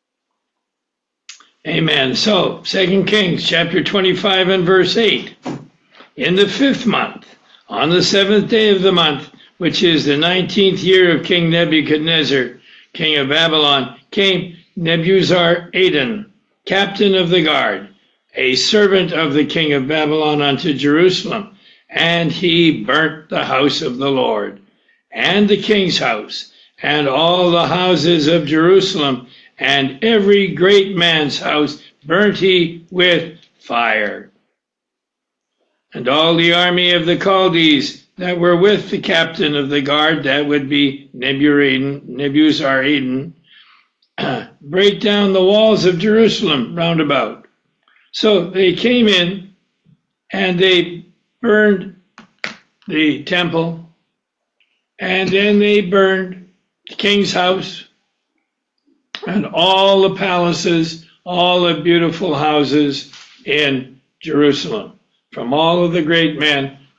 Amen. So, 2 Kings chapter 25 and verse 8. In the 5th month, on the 7th day of the month, which is the 19th year of King Nebuchadnezzar, king of Babylon, came Nebuzaradan, captain of the guard, a servant of the king of Babylon, unto Jerusalem, and he burnt the house of the Lord, and the king's house, and all the houses of Jerusalem, and every great man's house burnt he with fire. And all the army of the Chaldees that were with the captain of the guard, that would be Nebuzaradan, break down the walls of Jerusalem round about. So they came in and they burned the temple, and then they burned the king's house and all the palaces, all the beautiful houses in Jerusalem, from all of the great men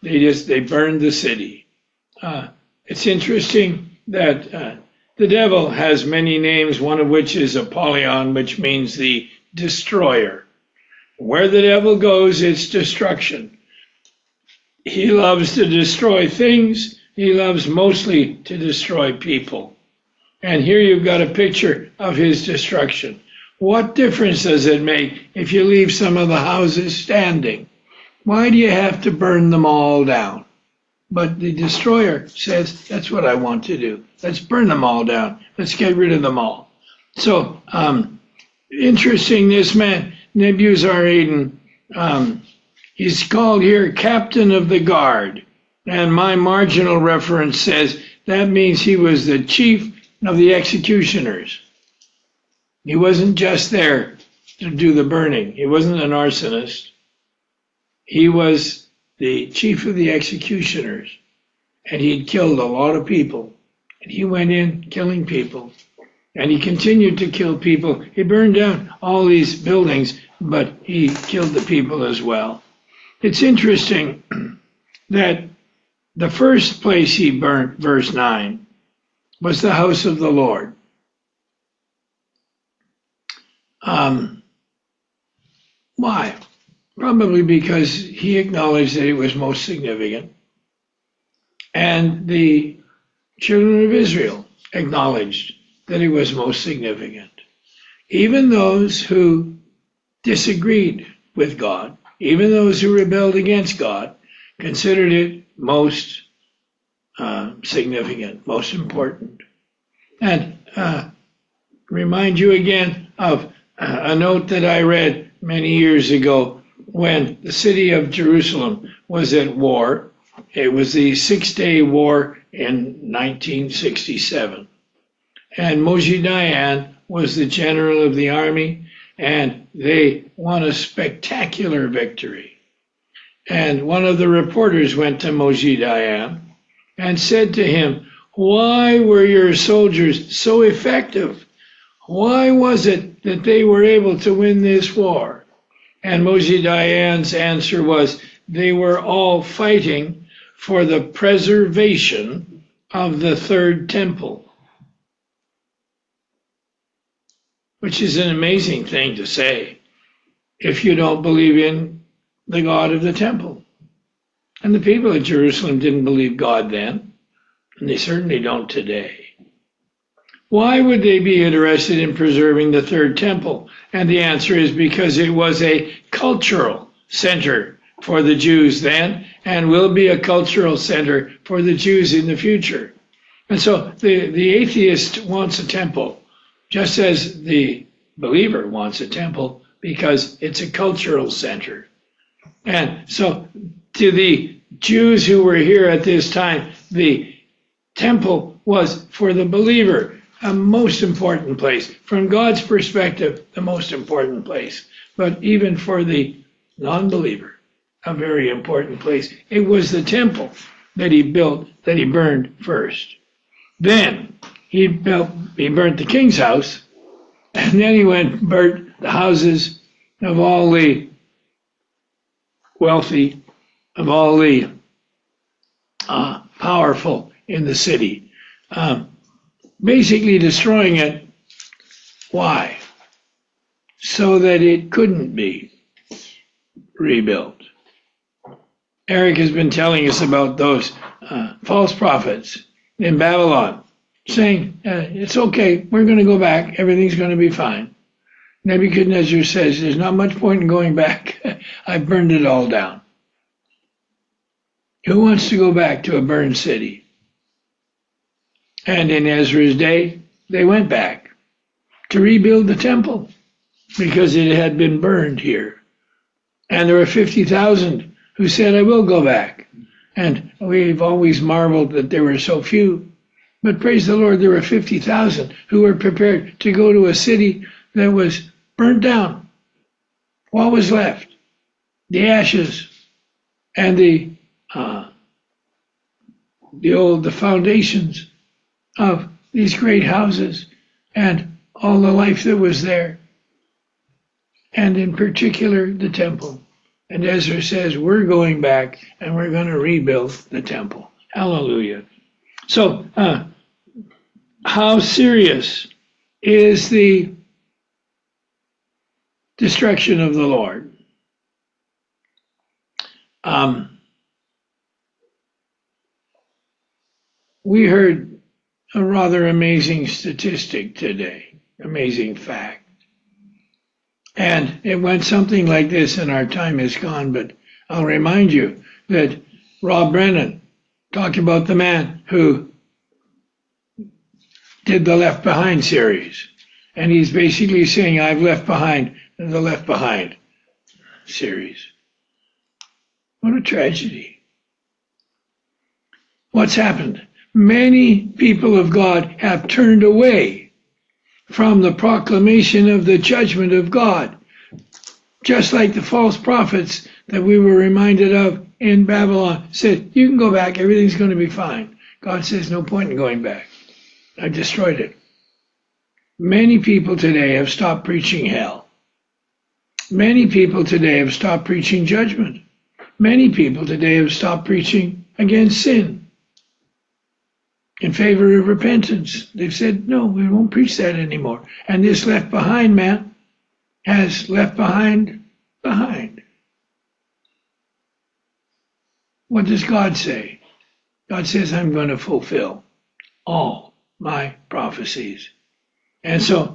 They burned the city. It's interesting that the devil has many names, one of which is Apollyon, which means the destroyer. Where the devil goes, it's destruction. He loves to destroy things. He loves mostly to destroy people. And here you've got a picture of his destruction. What difference does it make if you leave some of the houses standing? Why do you have to burn them all down? But the destroyer says, that's what I want to do. Let's burn them all down. Let's get rid of them all. So, interesting, this man, Nebuzaradan, he's called here captain of the guard. And my marginal reference says that means he was the chief of the executioners. He wasn't just there to do the burning. He wasn't an arsonist. He was the chief of the executioners. And he'd killed a lot of people. And he went in killing people. And he continued to kill people. He burned down all these buildings, but he killed the people as well. It's interesting that the first place he burnt, verse 9, was the house of the Lord. Why? Probably because he acknowledged that it was most significant. And the children of Israel acknowledged that it was most significant. Even those who disagreed with God, even those who rebelled against God, considered it most significant, most important. And remind you again of a note that I read many years ago when the city of Jerusalem was at war. It was the 6-Day War in 1967. And Moshe Dayan was the general of the army, and they won a spectacular victory. And one of the reporters went to Moshe Dayan and said to him, why were your soldiers so effective? Why was it that they were able to win this war? And Moshe Dayan's answer was, they were all fighting for the preservation of the third temple. Which is an amazing thing to say if you don't believe in the God of the temple. And the people of Jerusalem didn't believe God then, and they certainly don't today. Why would they be interested in preserving the third temple? And the answer is because it was a cultural center for the Jews then, and will be a cultural center for the Jews in the future. And so the atheist wants a temple, just as the believer wants a temple, because it's a cultural center. And so to the Jews who were here at this time, the temple was for the believer a most important place. From God's perspective, the most important place. But even for the non-believer, a very important place. It was the temple that he built, that he burned first. Then he burnt the king's house, and then he went and burnt the houses of all the wealthy, of all the powerful in the city. Basically destroying it. Why? So that it couldn't be rebuilt. Eric has been telling us about those false prophets in Babylon, saying, it's okay, we're going to go back, everything's going to be fine. Nebuchadnezzar says, there's not much point in going back. I've burned it all down. Who wants to go back to a burned city? And in Ezra's day, they went back to rebuild the temple because it had been burned here. And there were 50,000 who said, I will go back. And we've always marveled that there were so few. But praise the Lord, there were 50,000 who were prepared to go to a city that was burnt down. What was left? The ashes and the foundations of these great houses and all the life that was there. And in particular, the temple. And Ezra says, we're going back and we're going to rebuild the temple. Hallelujah. So, how serious is the destruction of the Lord? We heard a rather amazing statistic today, amazing fact. And it went something like this, and our time is gone, but I'll remind you that Rob Brennan talked about the man who did the Left Behind series. And he's basically saying, I've left behind the Left Behind series. What a tragedy. What's happened? Many people of God have turned away from the proclamation of the judgment of God, just like the false prophets that we were reminded of in Babylon said, you can go back, everything's going to be fine. God says, no point in going back. I destroyed it. Many people today have stopped preaching hell. Many people today have stopped preaching judgment. Many people today have stopped preaching against sin in favor of repentance. They've said, no, we won't preach that anymore. And this Left Behind man has left behind. What does God say? God says, I'm going to fulfill all my prophecies. And so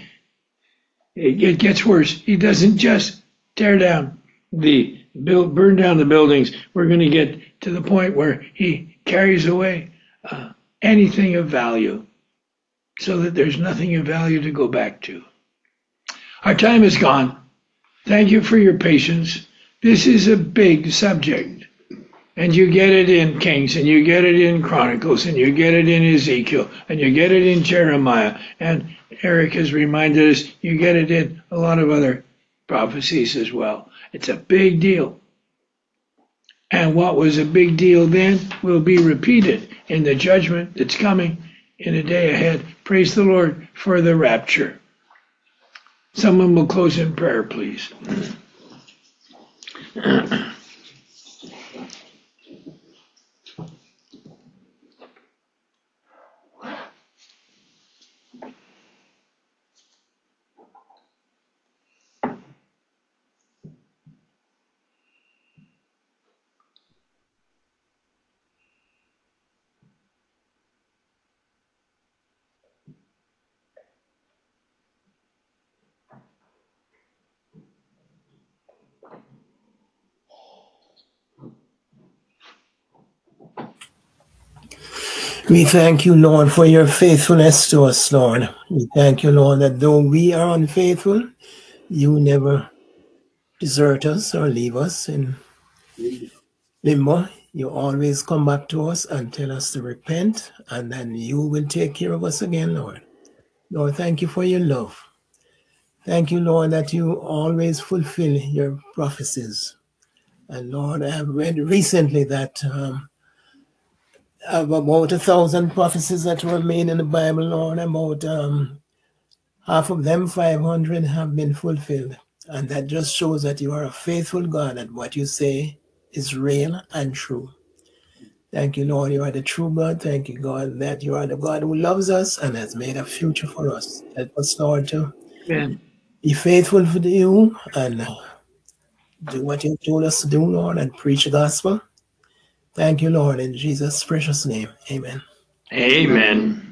it gets worse. He doesn't just tear down burn down the buildings. We're going to get to the point where he carries away anything of value so that there's nothing of value to go back to. Our time is gone. Thank you for your patience. This is a big subject. And you get it in Kings, and you get it in Chronicles, and you get it in Ezekiel, and you get it in Jeremiah. And Eric has reminded us, you get it in a lot of other prophecies as well. It's a big deal. And what was a big deal then will be repeated in the judgment that's coming in a day ahead. Praise the Lord for the rapture. Someone will close in prayer, please. We thank you, Lord, for your faithfulness to us, Lord. We thank you, Lord, that though we are unfaithful, you never desert us or leave us in limbo. You always come back to us and tell us to repent, and then you will take care of us again, Lord. Lord, thank you for your love. Thank you, Lord, that you always fulfill your prophecies. And Lord, I have read recently that of about 1,000 prophecies that were made in the Bible, Lord, about half of them, 500, have been fulfilled. And that just shows that you are a faithful God and what you say is real and true. Thank you, Lord, you are the true God. Thank you, God, that you are the God who loves us and has made a future for us. Help us, Lord, to Amen. be faithful for you and do what you told us to do, Lord, and preach the gospel. Thank you, Lord, in Jesus' precious name. Amen. Amen.